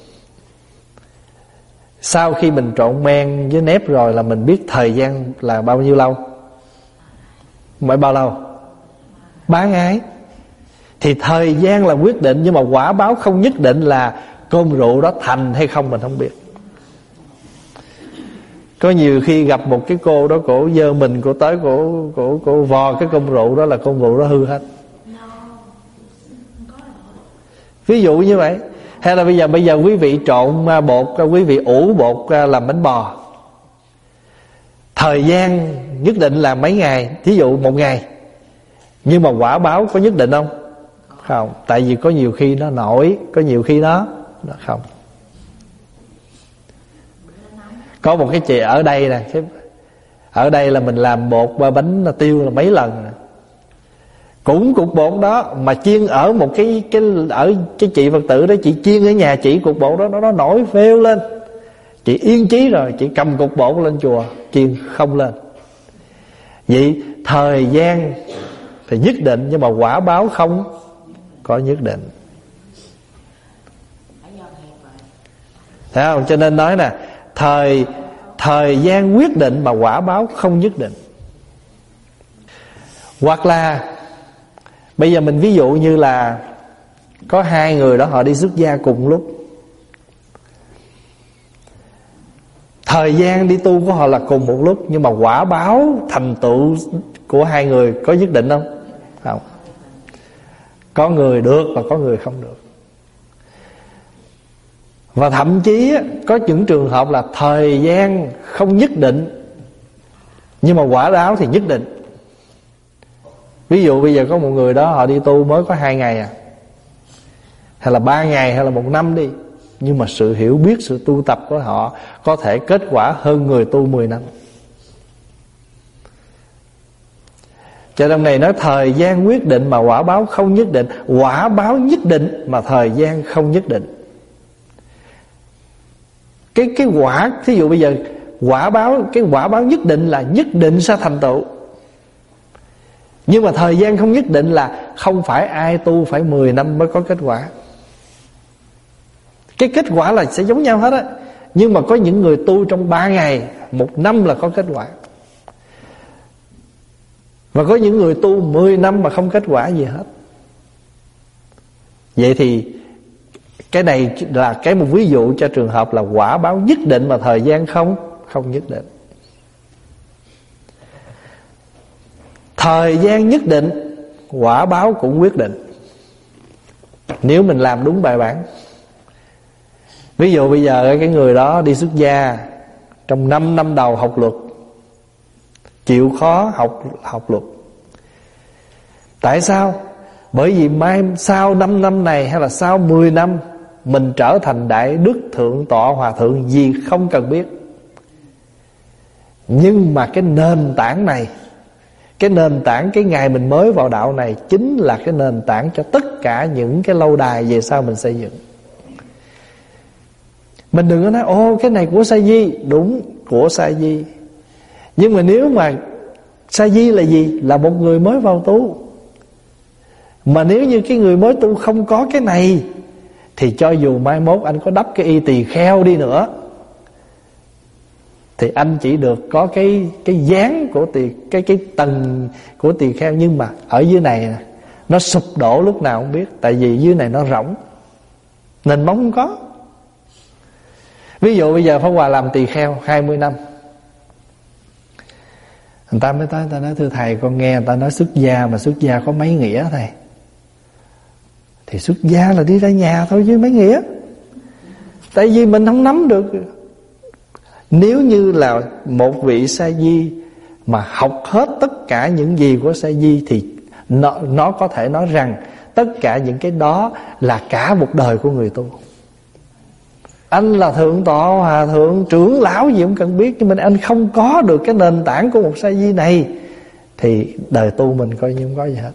sau khi mình trộn men với nếp rồi là mình biết thời gian là bao nhiêu lâu? Mới bao lâu? 3 ngày. Thì thời gian là quyết định, nhưng mà quả báo không nhất định là cơm rượu đó thành hay không mình không biết. Có nhiều khi gặp một cái cô đó, cổ dơ mình, cổ tới cổ vò cái cơm rượu đó là cơm rượu đó hư hết. Ví dụ như vậy. Hay là bây giờ quý vị trộn bột, quý vị ủ bột làm bánh bò, thời gian nhất định là mấy ngày, thí dụ 1 ngày, nhưng mà quả báo có nhất định không? Không. Tại vì có nhiều khi nó nổi, có nhiều khi nó không. Có một cái chị ở đây nè, ở đây là mình làm bột bánh tiêu là mấy lần nè. Cũng cục bột đó mà chiên ở một cái ở cái chị Phật tử đó, chị chiên ở nhà chị, cục bột đó nó nổi phêu lên. Chị yên chí rồi, chị cầm cục bột lên chùa chiên không lên. Vậy thời gian thì nhất định, nhưng mà quả báo không có nhất định. Thấy không? Cho nên nói nè, thời gian quyết định mà quả báo không nhất định. Hoặc là bây giờ mình ví dụ như là có 2 người đó họ đi xuất gia cùng lúc. Thời gian đi tu của họ là cùng một lúc, nhưng mà quả báo thành tựu của 2 người có nhất định không? Không. Có người được và có người không được. Và thậm chí có những trường hợp là thời gian không nhất định, nhưng mà quả báo thì nhất định. Ví dụ bây giờ có một người đó họ đi tu mới có 2 ngày hay là 3 ngày hay là 1 năm đi, nhưng mà sự hiểu biết, sự tu tập của họ có thể kết quả hơn người tu 10 năm. Cho nên này nói thời gian quyết định mà quả báo không nhất định, quả báo nhất định mà thời gian không nhất định. Cái quả, thí dụ bây giờ quả báo, cái quả báo nhất định là nhất định sẽ thành tựu. Nhưng mà thời gian không nhất định là không phải ai tu phải 10 năm mới có kết quả. Cái kết quả là sẽ giống nhau hết á. Nhưng mà có những người tu trong 3 ngày, 1 năm là có kết quả. Và có những người tu 10 năm mà không kết quả gì hết. Vậy thì cái này là một ví dụ cho trường hợp là quả báo nhất định mà thời gian không nhất định. Thời gian nhất định, quả báo cũng quyết định, nếu mình làm đúng bài bản. Ví dụ bây giờ cái người đó đi xuất gia, trong 5 năm đầu học luật, chịu khó học luật. Tại sao? Bởi vì mai sau 5 năm này hay là sau 10 năm mình trở thành đại đức, thượng tọa, hòa thượng gì không cần biết. Nhưng mà cái nền tảng này, cái nền tảng cái ngày mình mới vào đạo này chính là cái nền tảng cho tất cả những cái lâu đài về sau mình xây dựng. Mình đừng có nói ô cái này của Sa Di. Đúng, của Sa Di. Nhưng mà nếu mà Sa Di là gì? Là một người mới vào tu. Mà nếu như cái người mới tu không có cái này thì cho dù mai mốt anh có đắp cái y tỳ kheo đi nữa thì anh chỉ được có cái dáng của cái tầng của tỳ kheo. Nhưng mà ở dưới này nó sụp đổ lúc nào không biết. Tại vì dưới này nó rỗng, nền móng không có. Ví dụ bây giờ Pháp Hòa làm tỳ kheo 20 năm, người ta mới tới, người ta nói thưa thầy, con nghe người ta nói xuất gia, mà xuất gia có mấy nghĩa thầy? Thì xuất gia là đi ra nhà thôi chứ mấy nghĩa. Tại vì mình không nắm được. Nếu như là một vị Sa Di mà học hết tất cả những gì của Sa Di thì nó có thể nói rằng tất cả những cái đó là cả một đời của người tu. Anh là thượng tọa, hòa thượng, trưởng lão gì cũng cần biết, nhưng mà anh không có được cái nền tảng của một Sa Di này thì đời tu mình coi như không có gì hết.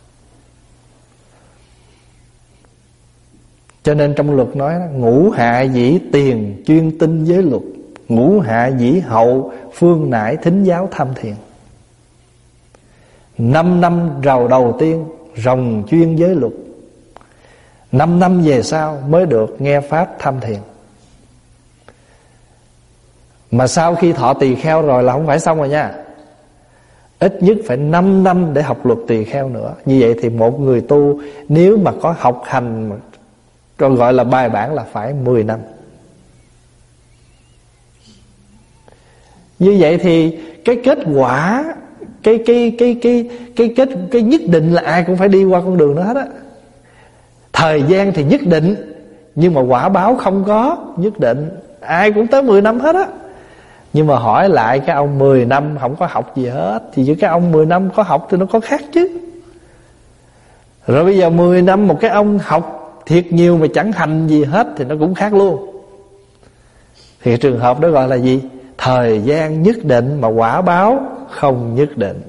Cho nên trong luật nói đó, ngũ hạ dĩ tiền chuyên tinh giới luật, ngũ hạ dĩ hậu phương nải thính giáo tham thiền. 5 năm đầu tiên ròng chuyên giới luật, 5 năm về sau mới được nghe pháp tham thiền. Mà sau khi thọ tỳ kheo rồi là không phải xong rồi nha. Ít nhất phải 5 năm để học luật tỳ kheo nữa. Như vậy thì một người tu nếu mà có học hành còn gọi là bài bản là phải 10 năm. Như vậy thì cái kết quả, cái nhất định là ai cũng phải đi qua con đường đó hết á. Thời gian thì nhất định, nhưng mà quả báo không có nhất định. Ai cũng tới 10 năm hết á. Nhưng mà hỏi lại cái ông 10 năm không có học gì hết thì với cái ông 10 năm có học thì nó có khác chứ. Rồi bây giờ 10 năm một cái ông học thiệt nhiều mà chẳng hành gì hết thì nó cũng khác luôn. Thì trường hợp đó gọi là gì? Thời gian nhất định mà quả báo không nhất định.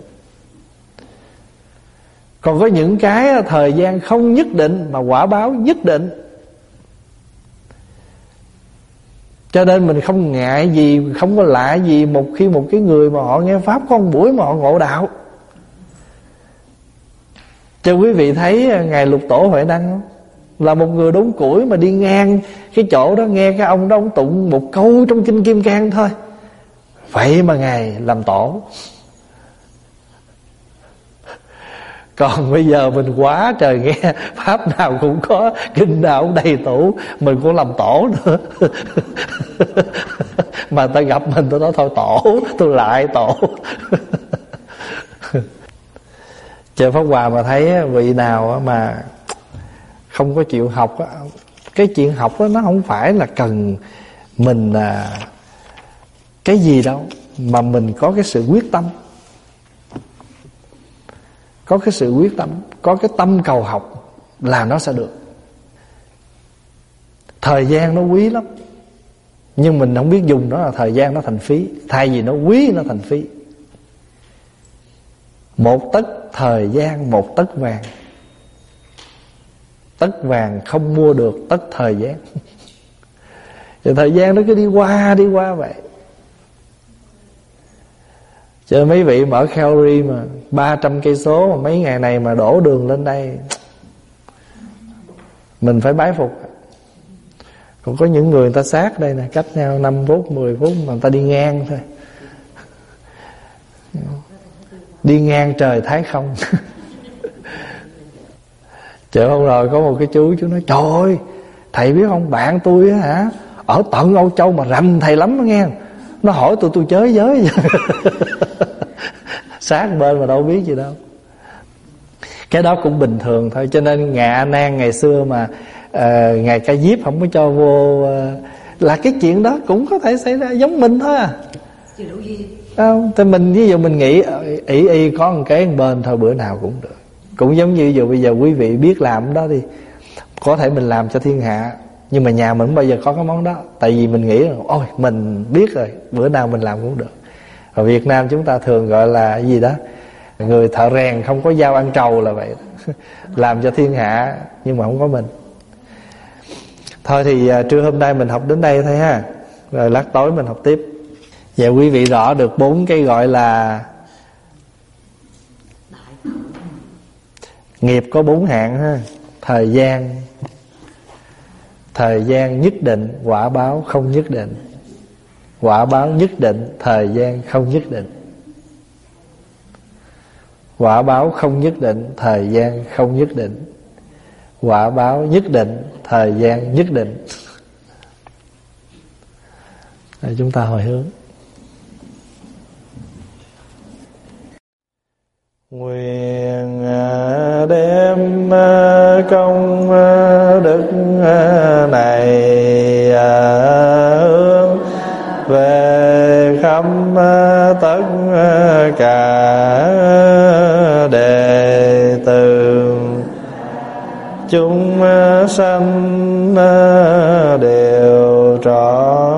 Còn có những cái thời gian không nhất định mà quả báo nhất định. Cho nên mình không ngại gì, không có lạ gì một khi một cái người mà họ nghe pháp có một buổi mà họ ngộ đạo. Cho quý vị thấy Ngài Lục Tổ Huệ Năng không? Là một người đốn củi mà đi ngang cái chỗ đó, nghe cái ông đó ông tụng một câu trong Kinh Kim Cang thôi, vậy mà Ngài làm tổ. Còn bây giờ mình quá trời nghe pháp nào cũng có, kinh nào cũng đầy tủ, mình cũng làm tổ nữa. Mà ta gặp mình tôi nói thôi tổ, tôi lại tổ. Trời Pháp Hòa mà thấy vị nào mà không có chịu học á, cái chuyện học đó nó không phải là cần mình cái gì đâu, mà mình có cái sự quyết tâm. Có cái sự quyết tâm, có cái tâm cầu học là nó sẽ được. Thời gian nó quý lắm, nhưng mình không biết dùng nó là thời gian nó thành phí. Thay vì nó quý nó thành phí. Một tấc thời gian, một tấc vàng. Tấc vàng không mua được tấc thời gian. Thì thời gian nó cứ đi qua vậy. Cho nên mấy vị mở Calvary mà 300 cây số mà mấy ngày này mà đổ đường lên đây, mình phải bái phục. Còn có những người ta sát đây nè, cách nhau 5 phút 10 phút mà người ta đi ngang thôi. Đi ngang trời thái không. Chợ hôm rồi có một cái chú nói: trời ơi, thầy biết không, bạn tôi á hả, ở tận Âu Châu mà rành thầy lắm đó nghe. Nó hỏi tôi chới giới. Sát bên mà đâu biết gì đâu. Cái đó cũng bình thường thôi. Cho nên Ngài A Nan ngày xưa mà Ngài Ca Diếp không có cho vô, là cái chuyện đó cũng có thể xảy ra giống mình thôi à. Không, thì mình ví dụ mình nghĩ y có một cái bên thôi, bữa nào cũng được. Cũng giống như dù bây giờ quý vị biết làm đó đi, có thể mình làm cho thiên hạ, nhưng mà nhà mình không bao giờ có cái món đó. Tại vì mình nghĩ là ôi mình biết rồi, bữa nào mình làm cũng được. Ở Việt Nam chúng ta thường gọi là cái gì đó, người thợ rèn không có dao ăn trầu là vậy. Làm cho thiên hạ nhưng mà không có mình. Thôi thì trưa hôm nay mình học đến đây thôi ha. Rồi lát tối mình học tiếp. Vậy quý vị rõ được 4 cái gọi là nghiệp có 4 hạng ha. Thời gian nhất định, quả báo không nhất định. Quả báo nhất định, thời gian không nhất định. Quả báo không nhất định, thời gian không nhất định. Quả báo nhất định, thời gian nhất định. Để chúng ta hồi hướng. Nguyện đem công đức này hướng về khắp tất cả đệ tử chúng sanh đều trọn